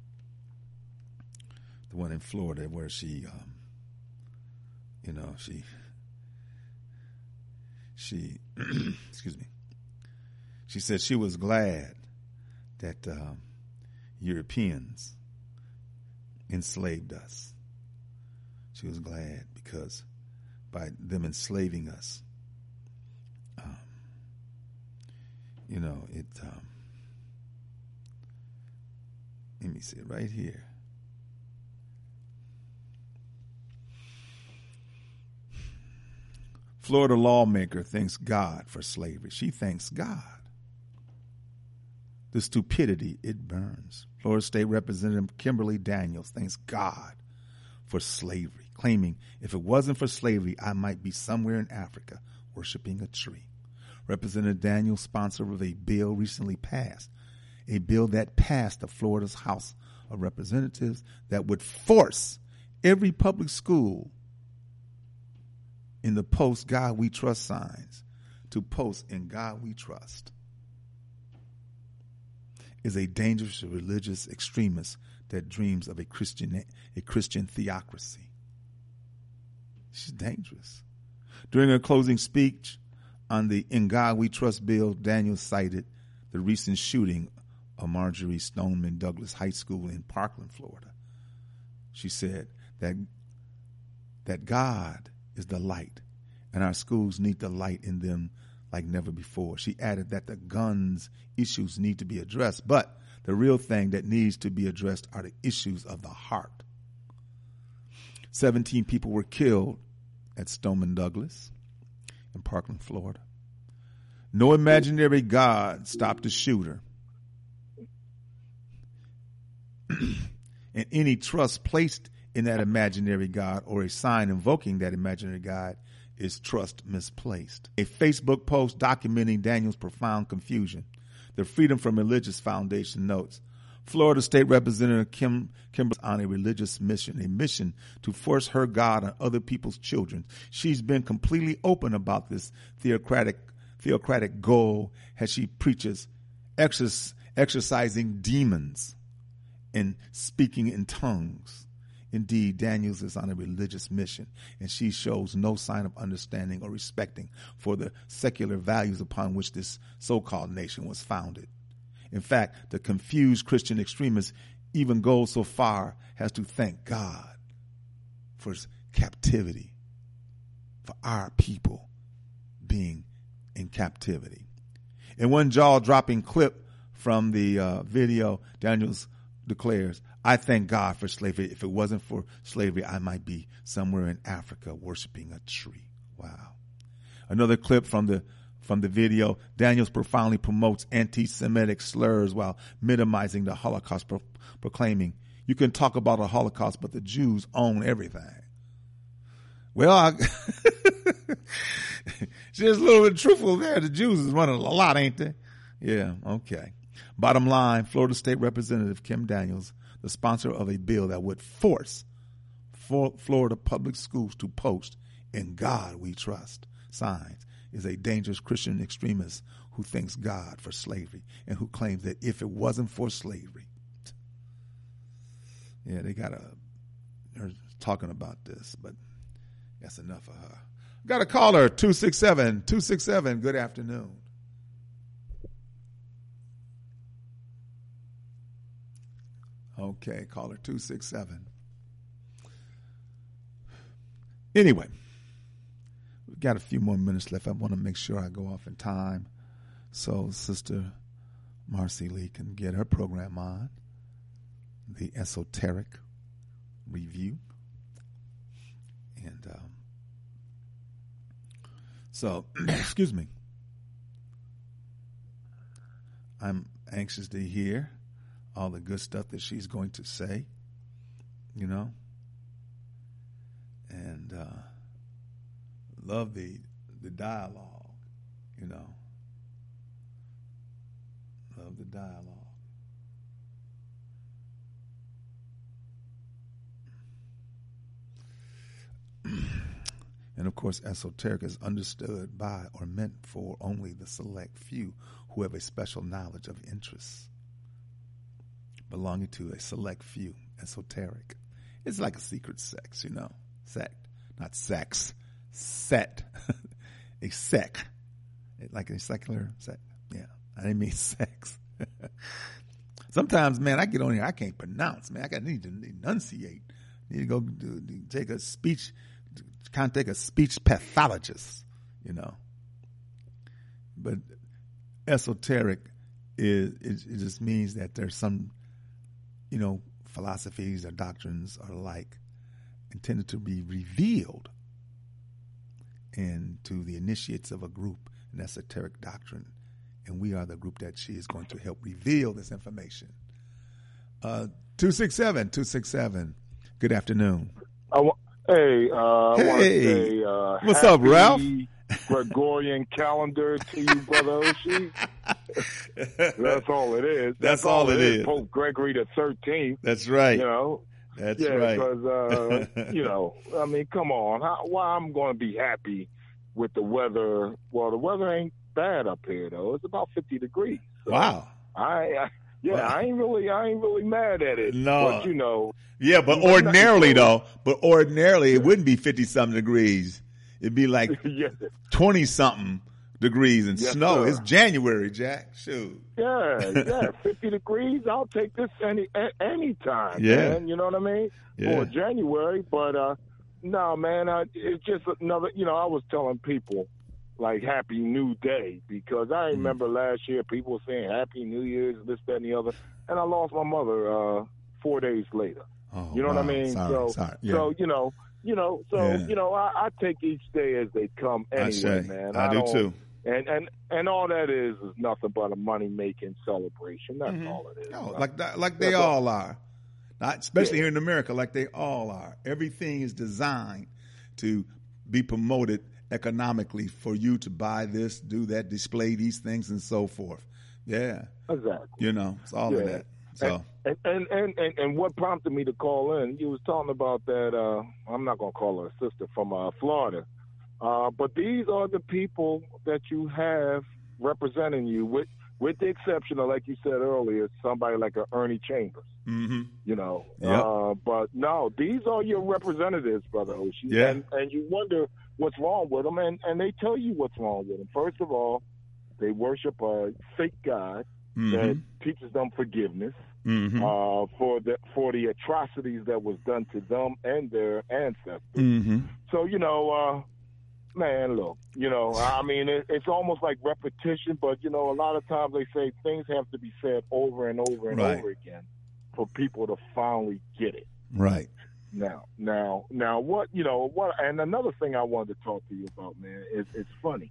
The one in Florida where she, um, you know, she, she, excuse me, she said she was glad that um, Europeans enslaved us. She was glad because by them enslaving us, um, you know, it, um, let me see it right here. Florida lawmaker thanks God for slavery. She thanks God. The stupidity, it burns. Florida State Representative Kimberly Daniels thanks God for slavery, claiming if it wasn't for slavery, I might be somewhere in Africa worshiping a tree. Representative Daniels, sponsor of a bill recently passed, a bill that passed the Florida's House of Representatives that would force every public school in the post God We Trust signs to post in God We Trust, is a dangerous religious extremist that dreams of a Christian a Christian theocracy. She's dangerous. During her closing speech on the In God We Trust bill, Daniels cited the recent shooting of Marjorie Stoneman Douglas High School in Parkland, Florida. She said that that God is the light, and our schools need the light in them like never before. She added that the guns issues need to be addressed, but the real thing that needs to be addressed are the issues of the heart. Seventeen people were killed at Stoneman Douglas in Parkland, Florida. No imaginary God stopped the shooter. And any trust placed in that imaginary God or a sign invoking that imaginary God is trust misplaced. A Facebook post documenting Daniel's profound confusion. The Freedom from Religious Foundation notes, Florida State Representative Kim Kimberly on a religious mission, a mission to force her God on other people's children. She's been completely open about this theocratic theocratic goal as she preaches exorc- exorcising demons and speaking in tongues. Indeed, Daniels is on a religious mission, and she shows no sign of understanding or respecting for the secular values upon which this so-called nation was founded. In fact, the confused Christian extremist even goes so far as to thank God for his captivity, for our people being in captivity. In one jaw-dropping clip from the uh, video, Daniels declares, I thank God for slavery. If it wasn't for slavery, I might be somewhere in Africa worshiping a tree. Wow. Another clip from the from the video, Daniels profoundly promotes anti-Semitic slurs while minimizing the Holocaust, pro- proclaiming, you can talk about a Holocaust, but the Jews own everything. Well, I she's a little bit truthful there. The Jews is running a lot, ain't they? Yeah, okay. Bottom line, Florida State Representative Kim Daniels, the sponsor of a bill that would force Florida public schools to post in God We Trust signs, is a dangerous Christian extremist who thanks God for slavery and who claims that if it wasn't for slavery, yeah, they got a, they're talking about this, but that's enough of her. Got a caller, two six seven, two six seven, good afternoon. Okay, caller two six seven. Anyway, we've got a few more minutes left. I want to make sure I go off in time so Sister Marcy Lee can get her program on, the Esoteric Review. And um, so, excuse me, I'm anxious to hear all the good stuff that she's going to say, you know, and uh, love the the dialogue, you know, love the dialogue. And of course, esoteric is understood by or meant for only the select few who have a special knowledge of interests. belonging to a select few, esoteric. It's like a secret sex, you know, sect, not sex, set, a sect, like a secular sect. Yeah, I didn't mean sex. Sometimes, man, I get on here, I can't pronounce, man. I got need to enunciate. Need to go do, do, take a speech, kind of take a speech pathologist, you know. But esoteric is it, it just means that there's some, you know, philosophies or doctrines are like intended to be revealed and to the initiates of a group, an esoteric doctrine. And we are the group that she is going to help reveal this information. Uh, two six seven, two six seven. Good afternoon. I wa- hey, uh, I Hey. want to say, uh, What's happy up, Ralph? Gregorian calendar to you, Brother Oshie. That's all it is. That's That's, all it is. Pope Gregory the thirteenth. That's right. You know, That's yeah, right. because uh, you know, I mean, come on, How, why I'm going to be happy with the weather? Well, the weather ain't bad up here though. It's about fifty degrees. So Wow. I, I yeah, Wow. I ain't really, I ain't really mad at it. No. But you know, Yeah, but But ordinarily not- though, but ordinarily it wouldn't be fifty something degrees. It'd be like yeah. twenty something degrees and Yes, snow. sir. It's January, Jack. Shoot. Yeah, yeah, fifty degrees. I'll take this any a- any time. Yeah. Man, you know what I mean? Yeah. For January, but uh, no, man, uh, it's just another. You know, I was telling people like Happy New Day because I Mm. remember last year people were saying Happy New Year's, this, that, and the other, and I lost my mother uh, four days later. Oh, You know wow. what I mean? Sorry, so, sorry. Yeah. so you know, you know, so Yeah. you know, I, I take each day as they come I anyway, say. man. I do don't- too. And and and all that is is nothing but a money making celebration. That's all it is. No, like that, like they That's all. all are. Not, especially Yeah. here in America, like they all are. Everything is designed to be promoted economically for you to buy this, do that, display these things, and so forth. Yeah, Exactly. you know, it's all of Yeah. that. So And, and and and and what prompted me to call in? You was talking about that. Uh, I'm not gonna call her a sister from uh, Florida, uh, but these are the people that you have representing you, with with the exception of, like you said earlier, somebody like a Ernie Chambers. hmm You know, Yep. uh, but no, these are your representatives, Brother Oshie. Yeah. And, and you wonder what's wrong with them, and, and they tell you what's wrong with them. First of all, they worship a fake God that teaches them forgiveness hmm uh, for the for the atrocities that was done to them and their ancestors. hmm So, you know, uh, man, look, you know, I mean, it, it's almost like repetition, but, you know, a lot of times they say things have to be said over and over and Right. over again for people to finally get it. Right. Now, now, now, what, you know, what, and another thing I wanted to talk to you about, man, is it's funny.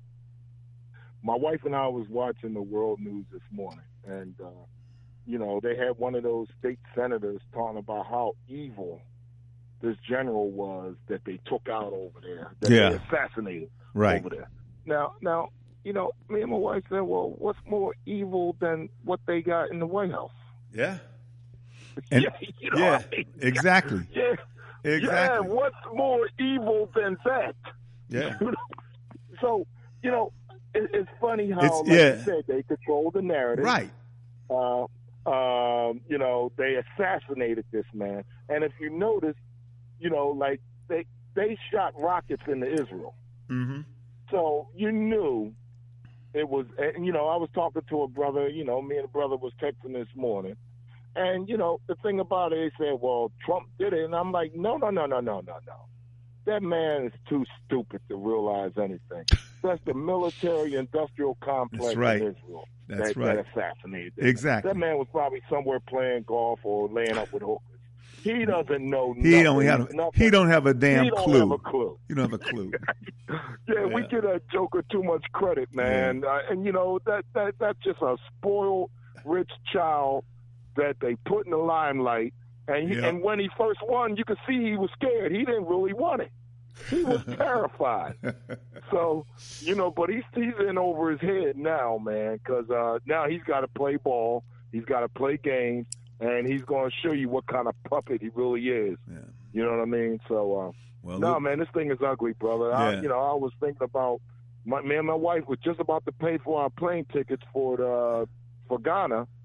My wife and I was watching the world news this morning, and, uh, you know, they had one of those state senators talking about how evil this general was that they took out over there, that Yeah. they assassinated Right. over there. Now, now, you know, me and my wife said, well, what's more evil than what they got in the White House? Yeah. And- yeah, you know yeah. what I mean? Exactly. Yeah. Exactly. Yeah, what's more evil than that? Yeah. You know? So, you know, it, it's funny how, It's- like yeah. you said, they control the narrative. Right. Uh, um, you know, they assassinated this man. And if you notice, you know, like they they shot rockets into Israel. hmm So you knew it was, and, you know, I was talking to a brother, you know, me and a brother was texting this morning. And, you know, the thing about it, they said, well, Trump did it. And I'm like, no, no, no, no, no, no, no. That man is too stupid to realize anything. That's the military-industrial complex That's right. in Israel That's that, right. that assassinated him. Exactly. That man was probably somewhere playing golf or laying up with hookers. He doesn't know He nothing. don't have. nothing. He don't have a damn He don't clue. have a clue. You don't have a clue. Yeah, we Yeah. give that joker too much credit, man. Uh, and you know that that that's just a spoiled, rich child that they put in the limelight. And he, Yeah. and when he first won, you could see he was scared. He didn't really want it. He was terrified. So you know, but he's he's in over his head now, man, because uh, now he's got to play ball. He's got to play games, and he's going to show you what kind of puppet he really is. Yeah. You know what I mean? So. Uh, Well, no, look- man, this thing is ugly, brother. I, Yeah. you know, I was thinking about my me and my wife was just about to pay for our plane tickets for the, for Ghana,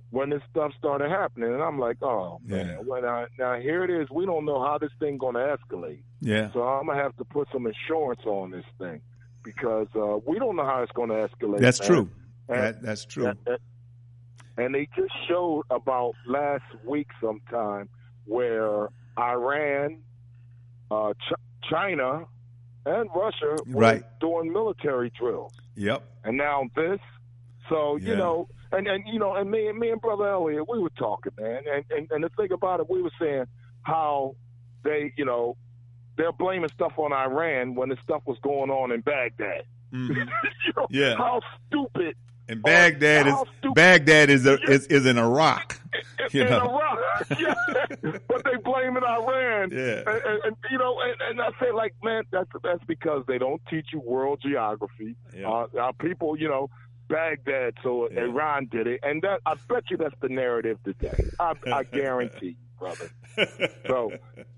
when this stuff started happening. And I'm like, oh, man, Yeah. when I, now here it is. We don't know how this thing going to escalate. Yeah. So I'm going to have to put some insurance on this thing because uh, we don't know how it's going to escalate. That's man. true. And, That, that's true. and, and- and they just showed about last week sometime where Iran, uh, Ch- China, and Russia were Right. doing military drills. Yep. And now this. So, Yeah. you know, and, and you know, and me and me and Brother Elliot, we were talking, man. And, and, and the thing about it, we were saying how they, you know, they're blaming stuff on Iran when the stuff was going on in Baghdad. Mhm. You know, Yeah. How stupid. And Baghdad How is stupid- Baghdad is a, is is in Iraq. You in know. Iraq. Yeah. But they blaming Iran. Yeah. And, and, and you know, and, and I say, like, man, that's that's because they don't teach you world geography. Yeah. Uh, our people, you know, Baghdad, so Yeah. Iran did it, and that I bet you that's the narrative today. I, I guarantee you, brother. So.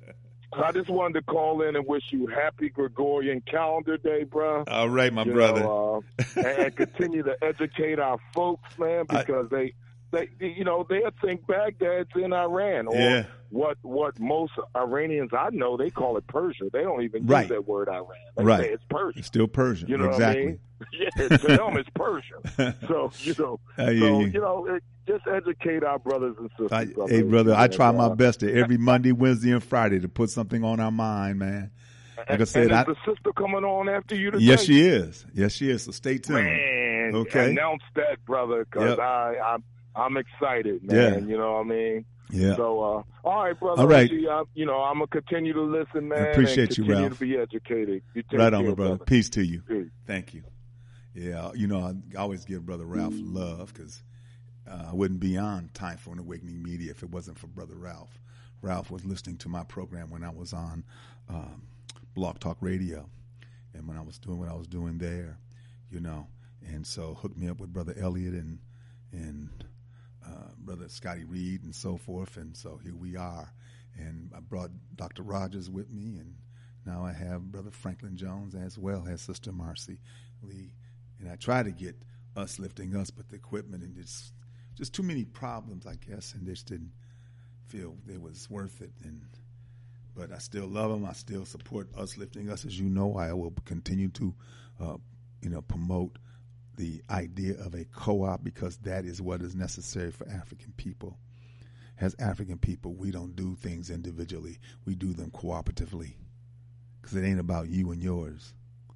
I just wanted to call in and wish you happy Gregorian calendar day, bro. All right, my You brother. know, uh, and, and continue to educate our folks, man, I- because they, they, you know, they think Baghdad's in Iran, or Yeah. what what most Iranians I know they call it Persia. They don't even Right. use that word Iran. They Right. say it's Persia. It's still Persian. You know exactly. what I mean? Yeah, to them it's Persia. So you know, I hear so you. you know, it, just educate our brothers and sisters. I, brother. hey, brother, I And, try my uh, best to every Monday, Wednesday, and Friday to put something on our mind, man. Like I said, and I, is the sister coming on after you today? yes, she is. Yes, she is. So stay tuned. Man, Okay. announce that, brother, because Yep. I, I'm I'm excited, man. Yeah. You know what I mean? Yeah. So, uh, all right, brother. All right. Reggie, I, you know, I'm gonna continue to listen, man. appreciate and you, continue Ralph. to be educated. You take Right on, care, my brother. Peace to you. Peace. Thank you. Yeah, you know, I always give Brother Ralph love because uh, I wouldn't be on Time for an Awakening Media if it wasn't for Brother Ralph. Ralph was listening to my program when I was on um, Blog Talk Radio and when I was doing what I was doing there, you know, and so hooked me up with Brother Elliot and and uh, Brother Scotty Reed and so forth, and so here we are. And I brought Doctor Rogers with me, and now I have Brother Franklin Jones as well as Sister Marcy Lee. And I try to get us lifting us, but the equipment and it's just too many problems, I guess, and just didn't feel it was worth it. And but I still love them. I still support us lifting us. As you know, I will continue to, uh, you know, promote the idea of a co-op because that is what is necessary for African people. As African people, we don't do things individually. We do them cooperatively because it ain't about you and yours.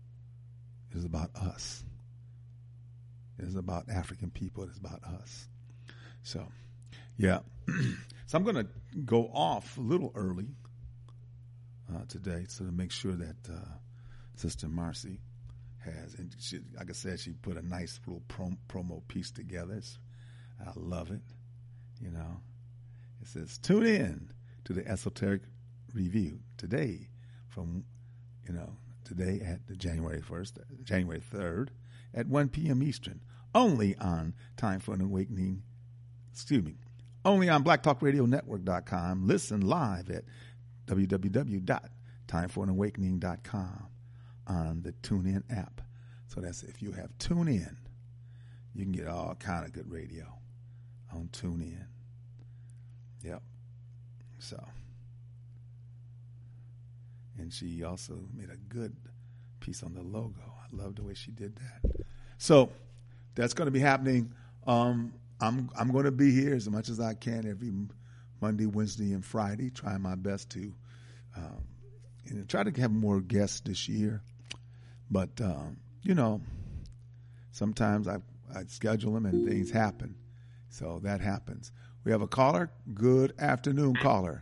It's about us. It's about African people. It's about us. So, yeah. So I'm going to go off a little early uh, today so to make sure that uh, Sister Marcy has, and she, like I said, she put a nice little prom- promo piece together. It's, I love it. You know, it says, tune in to the Esoteric Review today from, you know, today at the January first, January third at one p.m. Eastern, only on Time for an Awakening, excuse me, only on black talk radio network dot com. Listen live at w w w dot time for an awakening dot com on the TuneIn app. So that's if you have TuneIn, you can get all kind of good radio on TuneIn. Yep. So, and she also made a good piece on the logo. I love the way she did that. So that's going to be happening. Um, I'm I'm going to be here as much as I can every Monday, Wednesday, and Friday. Trying my best to um, you know, try to have more guests this year. But um, you know, sometimes I I schedule them and things happen, so that happens. We have a caller. Good afternoon, caller.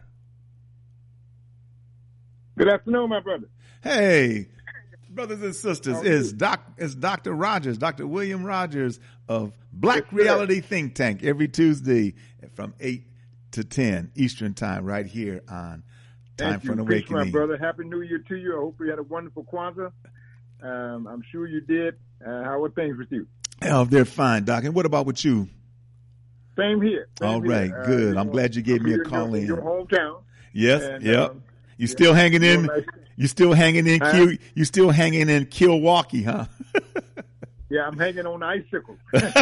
Good afternoon, my brother. Hey, brothers and sisters, is Doc is Doctor Rogers, Doctor William Rogers of Black Yes, sir. Reality Think Tank every Tuesday from eight to ten Eastern Time, right here on Time Thank for you. an Peace, my Awakening. brother. Happy New Year to you. I hope you had a wonderful Kwanzaa. Um, I'm sure you did. Uh, how are things with you? Oh, they're fine, Doc. And what about with you? Same here. Same All right, here. Uh, good. you I'm know, glad you gave me a your- call your, in. Your hometown. Yes, And, yep. um, you yeah, still hanging in? real nice. You still hanging in? Huh? Q, you still hanging in Milwaukee, huh? Yeah, I'm hanging on the icicle.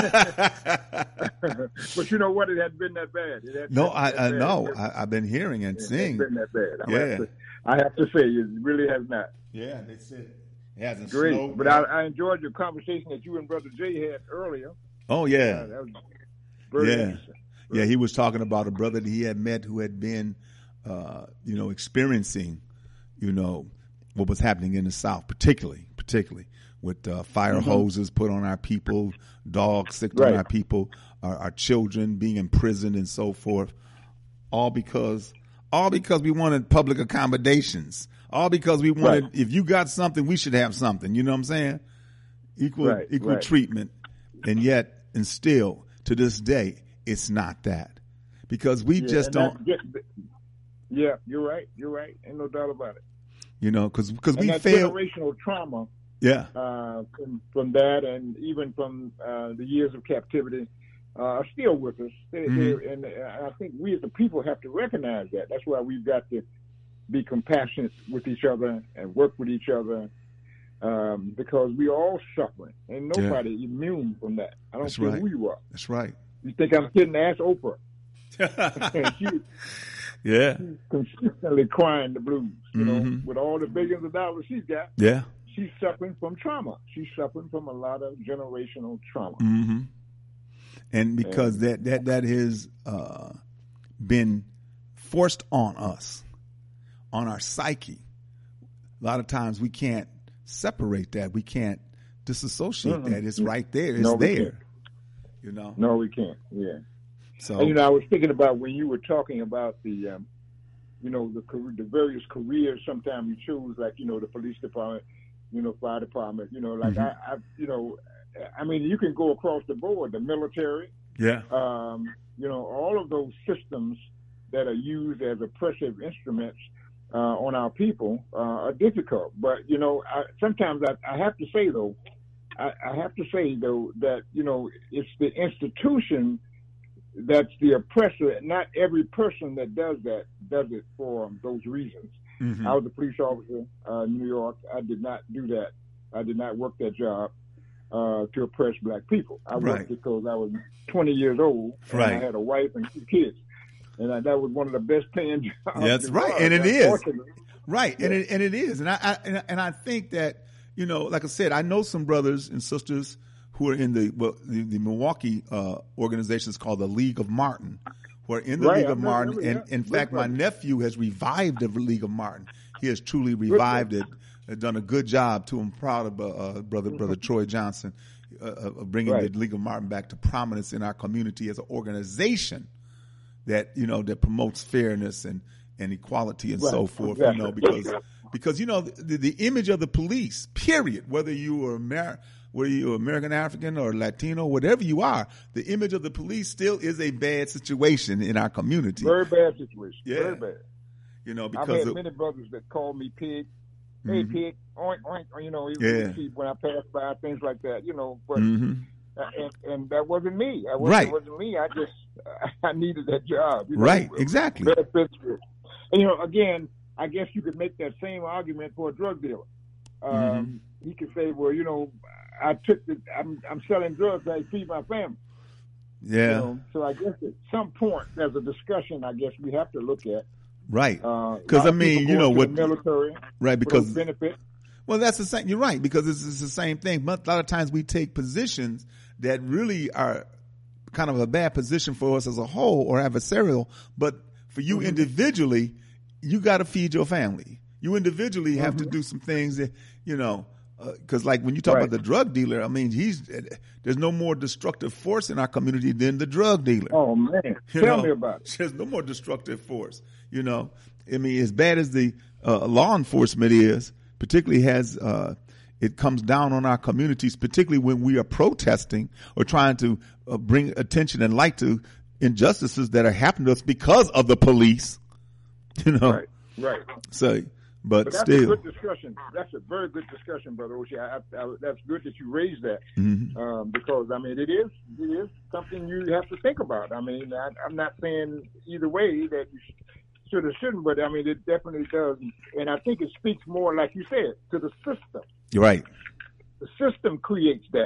But you know what? It hadn't been that bad. It no, I, I know. I, I've been hearing and it seeing. It hasn't been that bad. I yeah. Have to, I have to say, it really has not. Yeah, they said it hasn't Great. snowed. But I, I enjoyed your conversation that you and Brother Jay had earlier. Oh, yeah. Uh, that was very yeah. interesting. Yeah, he was talking about a brother that he had met who had been, uh, you know, experiencing, you know, what was happening in the South, particularly, particularly with uh, fire mm-hmm. hoses put on our people, dogs sick right. on our people, our, our children being imprisoned and so forth, all because, all because we wanted public accommodations, all because we wanted, right. if you got something, we should have something. You know what I'm saying? Equal, right. equal right. treatment, and yet, and still to this day. It's not that, because we yeah, just don't. That, yeah, you're right. You're right. Ain't no doubt about it. You know, because because we that fail. Generational trauma. Yeah. Uh, from, from that, and even from uh, the years of captivity, uh, are still with us. They, mm-hmm. and I think we as the people have to recognize that. That's why we've got to be compassionate with each other and work with each other. Um, because we all suffering. Ain't nobody yeah. immune from that. I don't That's care right. who you are. That's right. You think I'm kidding? Ask Oprah. she, yeah. She's consistently crying the blues, you mm-hmm. know, with all the billions of dollars she's got. Yeah. She's suffering from trauma. She's suffering from a lot of generational trauma. Mm-hmm. And because and, that, that, that has uh, been forced on us, on our psyche, a lot of times we can't separate that. We can't disassociate mm-hmm. that. It's right there. It's no, there. You know? No, we can't. Yeah. So, and, you know, I was thinking about when you were talking about the, um, you know, the the various careers. Sometimes you choose, like, you know, the police department, you know, fire department. You know, like mm-hmm. I, I, you know, I mean, you can go across the board. The military. Yeah. Um, you know, all of those systems that are used as oppressive instruments uh, on our people uh, are difficult. But you know, I, sometimes I, I have to say though. I, I have to say, though, that, you know, it's the institution that's the oppressor. Not every person that does that does it for those reasons. Mm-hmm. I was a police officer uh, in New York. I did not do that. I did not work that job uh, to oppress black people. I right. worked because I was twenty years old, and right. I had a wife and two kids. And I, that was one of the best paying jobs. That's right, and it is. Right, yeah. and, it, and it is. And I, I, and, and I think that, you know, like I said, I know some brothers and sisters who are in the well, the, the Milwaukee uh, organization is called the League of Martin, who are in the right, League of I Martin. remember, And yeah. in fact, my nephew has revived the League of Martin. He has truly revived it, and done a good job too. I'm proud of uh, uh, brother brother Troy Johnson uh, of bringing right. the League of Martin back to prominence in our community as an organization that, you know, that promotes fairness and, and equality and right. so forth. Exactly. You know, because. Because, you know, the, the image of the police, period, whether you are Amer- whether you're American African or Latino, whatever you are, the image of the police still is a bad situation in our community. Very bad situation. Yeah. Very bad. You know, because I've had of, many brothers that call me pig. Hey, mm-hmm. pig, oink, oink, you know, yeah. when I pass by, things like that, you know. But mm-hmm. and, and that wasn't me. I wasn't, right. It wasn't me. I just, I needed that job. You know, right, exactly. Benefits. And, you know, again, I guess you could make that same argument for a drug dealer. Um, mm-hmm. He could say, "Well, you know, I took the, I'm, I'm selling drugs to feed my family." Yeah. You know? So I guess at some point there's a discussion. I guess we have to look at. Right. Because uh, I mean, you know what? Military. Right. Because benefit. Well, that's the same. You're right, because it's, it's the same thing. But a lot of times we take positions that really are kind of a bad position for us as a whole or adversarial. But for you mm-hmm. individually, you got to feed your family. You individually have mm-hmm. to do some things that, you know, because uh, like when you talk right. about the drug dealer, I mean, he's there's no more destructive force in our community than the drug dealer. Oh, man. You Tell know, me about it. There's no more destructive force. You know, I mean, as bad as the uh, law enforcement is, particularly has uh, it comes down on our communities, particularly when we are protesting or trying to uh, bring attention and light to injustices that are happening to us because of the police. You know, right, right. So, but, but that's still, a good discussion. That's a very good discussion, Brother Oshie. I, I, that's good that you raised that mm-hmm. um, because I mean, it is it is something you have to think about. I mean, I, I'm not saying either way that you should or shouldn't, but I mean, it definitely does, and I think it speaks more, like you said, to the system. You're right. The system creates that.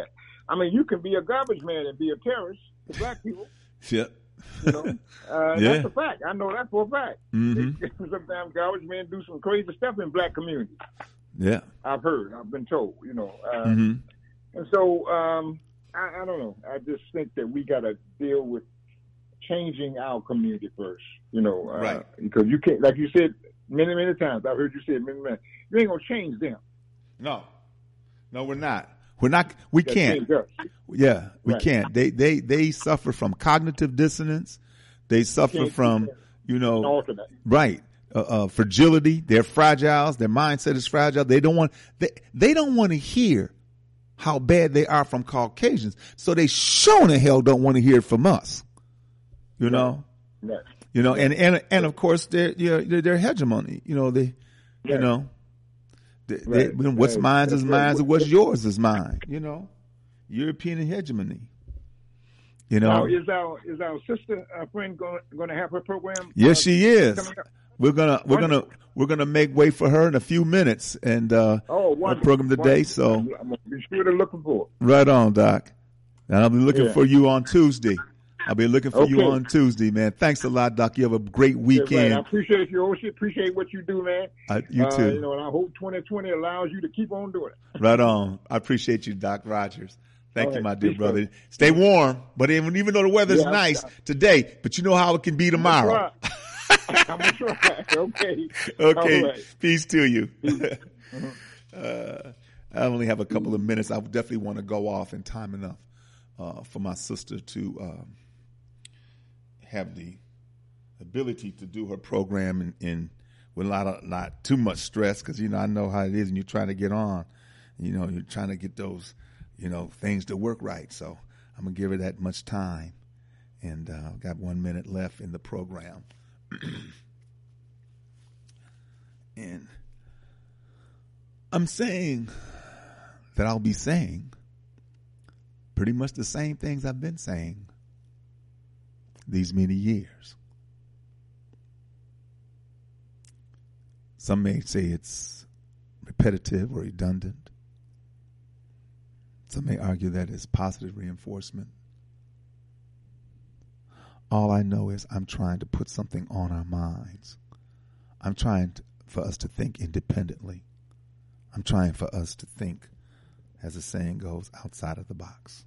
I mean, you can be a garbage man and be a terrorist to black people. Yeah. You know, uh, yeah. That's a fact. I know that for a fact. Mm-hmm. Sometimes garbage men do some crazy stuff in black communities. Yeah. I've heard. I've been told. You know. Uh, mm-hmm. And so um, I, I don't know. I just think that we got to deal with changing our community first. You know, uh, right? Because you can't, like you said many, many times. I've heard you say it many, many. You ain't gonna change them. No, no, we're not. We're not. We That can't. Yeah, we right. can't. They they they suffer from cognitive dissonance. They suffer from you know right uh, uh, fragility. They're fragile. Their mindset is fragile. They don't want they they don't want to hear how bad they are from Caucasians. So they sure the hell don't want to hear it from us. You know. Right. You know, and, and and of course their you know, their hegemony. You know they, you right. know, they, right. they, what's right. mine is mine, right. and what's yours is mine. You know, European hegemony. You know, now, is our is our sister uh, friend going going to have her program? Yes, uh, she is. We're gonna we're wonderful. gonna we're gonna make way for her in a few minutes and uh, oh, our program today. wonderful. So I'm, I'm gonna be sure to look for it. Right on, Doc. And I'll be looking yeah. for you on Tuesday. I'll be looking for okay. you on Tuesday, man. Thanks a lot, Doc. You have a great weekend. Yeah, I appreciate you, Oshie. Appreciate what you do, man. Uh, you too. Uh, you know, and I hope twenty twenty allows you to keep on doing it. Right on. I appreciate you, Doc Rogers. Thank All you, right. my dear Peace, brother. brother. Stay warm, but even, even though the weather's Yeah, nice I, I, today, but you know how it can be tomorrow. I'm gonna try. Okay. Okay. All right. Peace to you. uh, I only have a couple of minutes. I would definitely want to go off in time enough uh, for my sister to um, have the ability to do her program in, in with a lot of not too much stress, because you know I know how it is, and you're trying to get on. You know, you're trying to get those, you know, things to work right. So I'm gonna give her that much time, and uh, I've got one minute left in the program. And I'm saying that I'll be saying pretty much the same things I've been saying these many years. Some may say it's repetitive or redundant. Some may argue that it's positive reinforcement. All I know is I'm trying to put something on our minds. I'm trying to, for us to think independently. I'm trying for us to think, as the saying goes, outside of the box.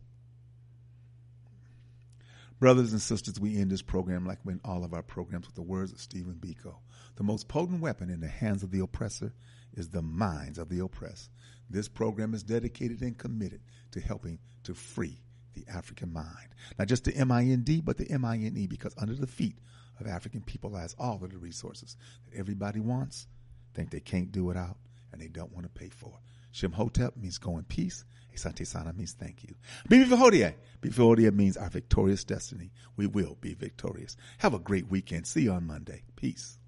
Brothers and sisters, we end this program like we end all of our programs with the words of Stephen Biko. The most potent weapon in the hands of the oppressor is the minds of the oppressed. This program is dedicated and committed to helping to free the African mind. Not just the M I N D, but the M I N E, because under the feet of African people lies all of the resources that everybody wants, think they can't do without, and they don't want to pay for. Shemhotep means go in peace. Asante Sana means thank you. Bibifahodia. Bibifahodia means our victorious destiny. We will be victorious. Have a great weekend. See you on Monday. Peace.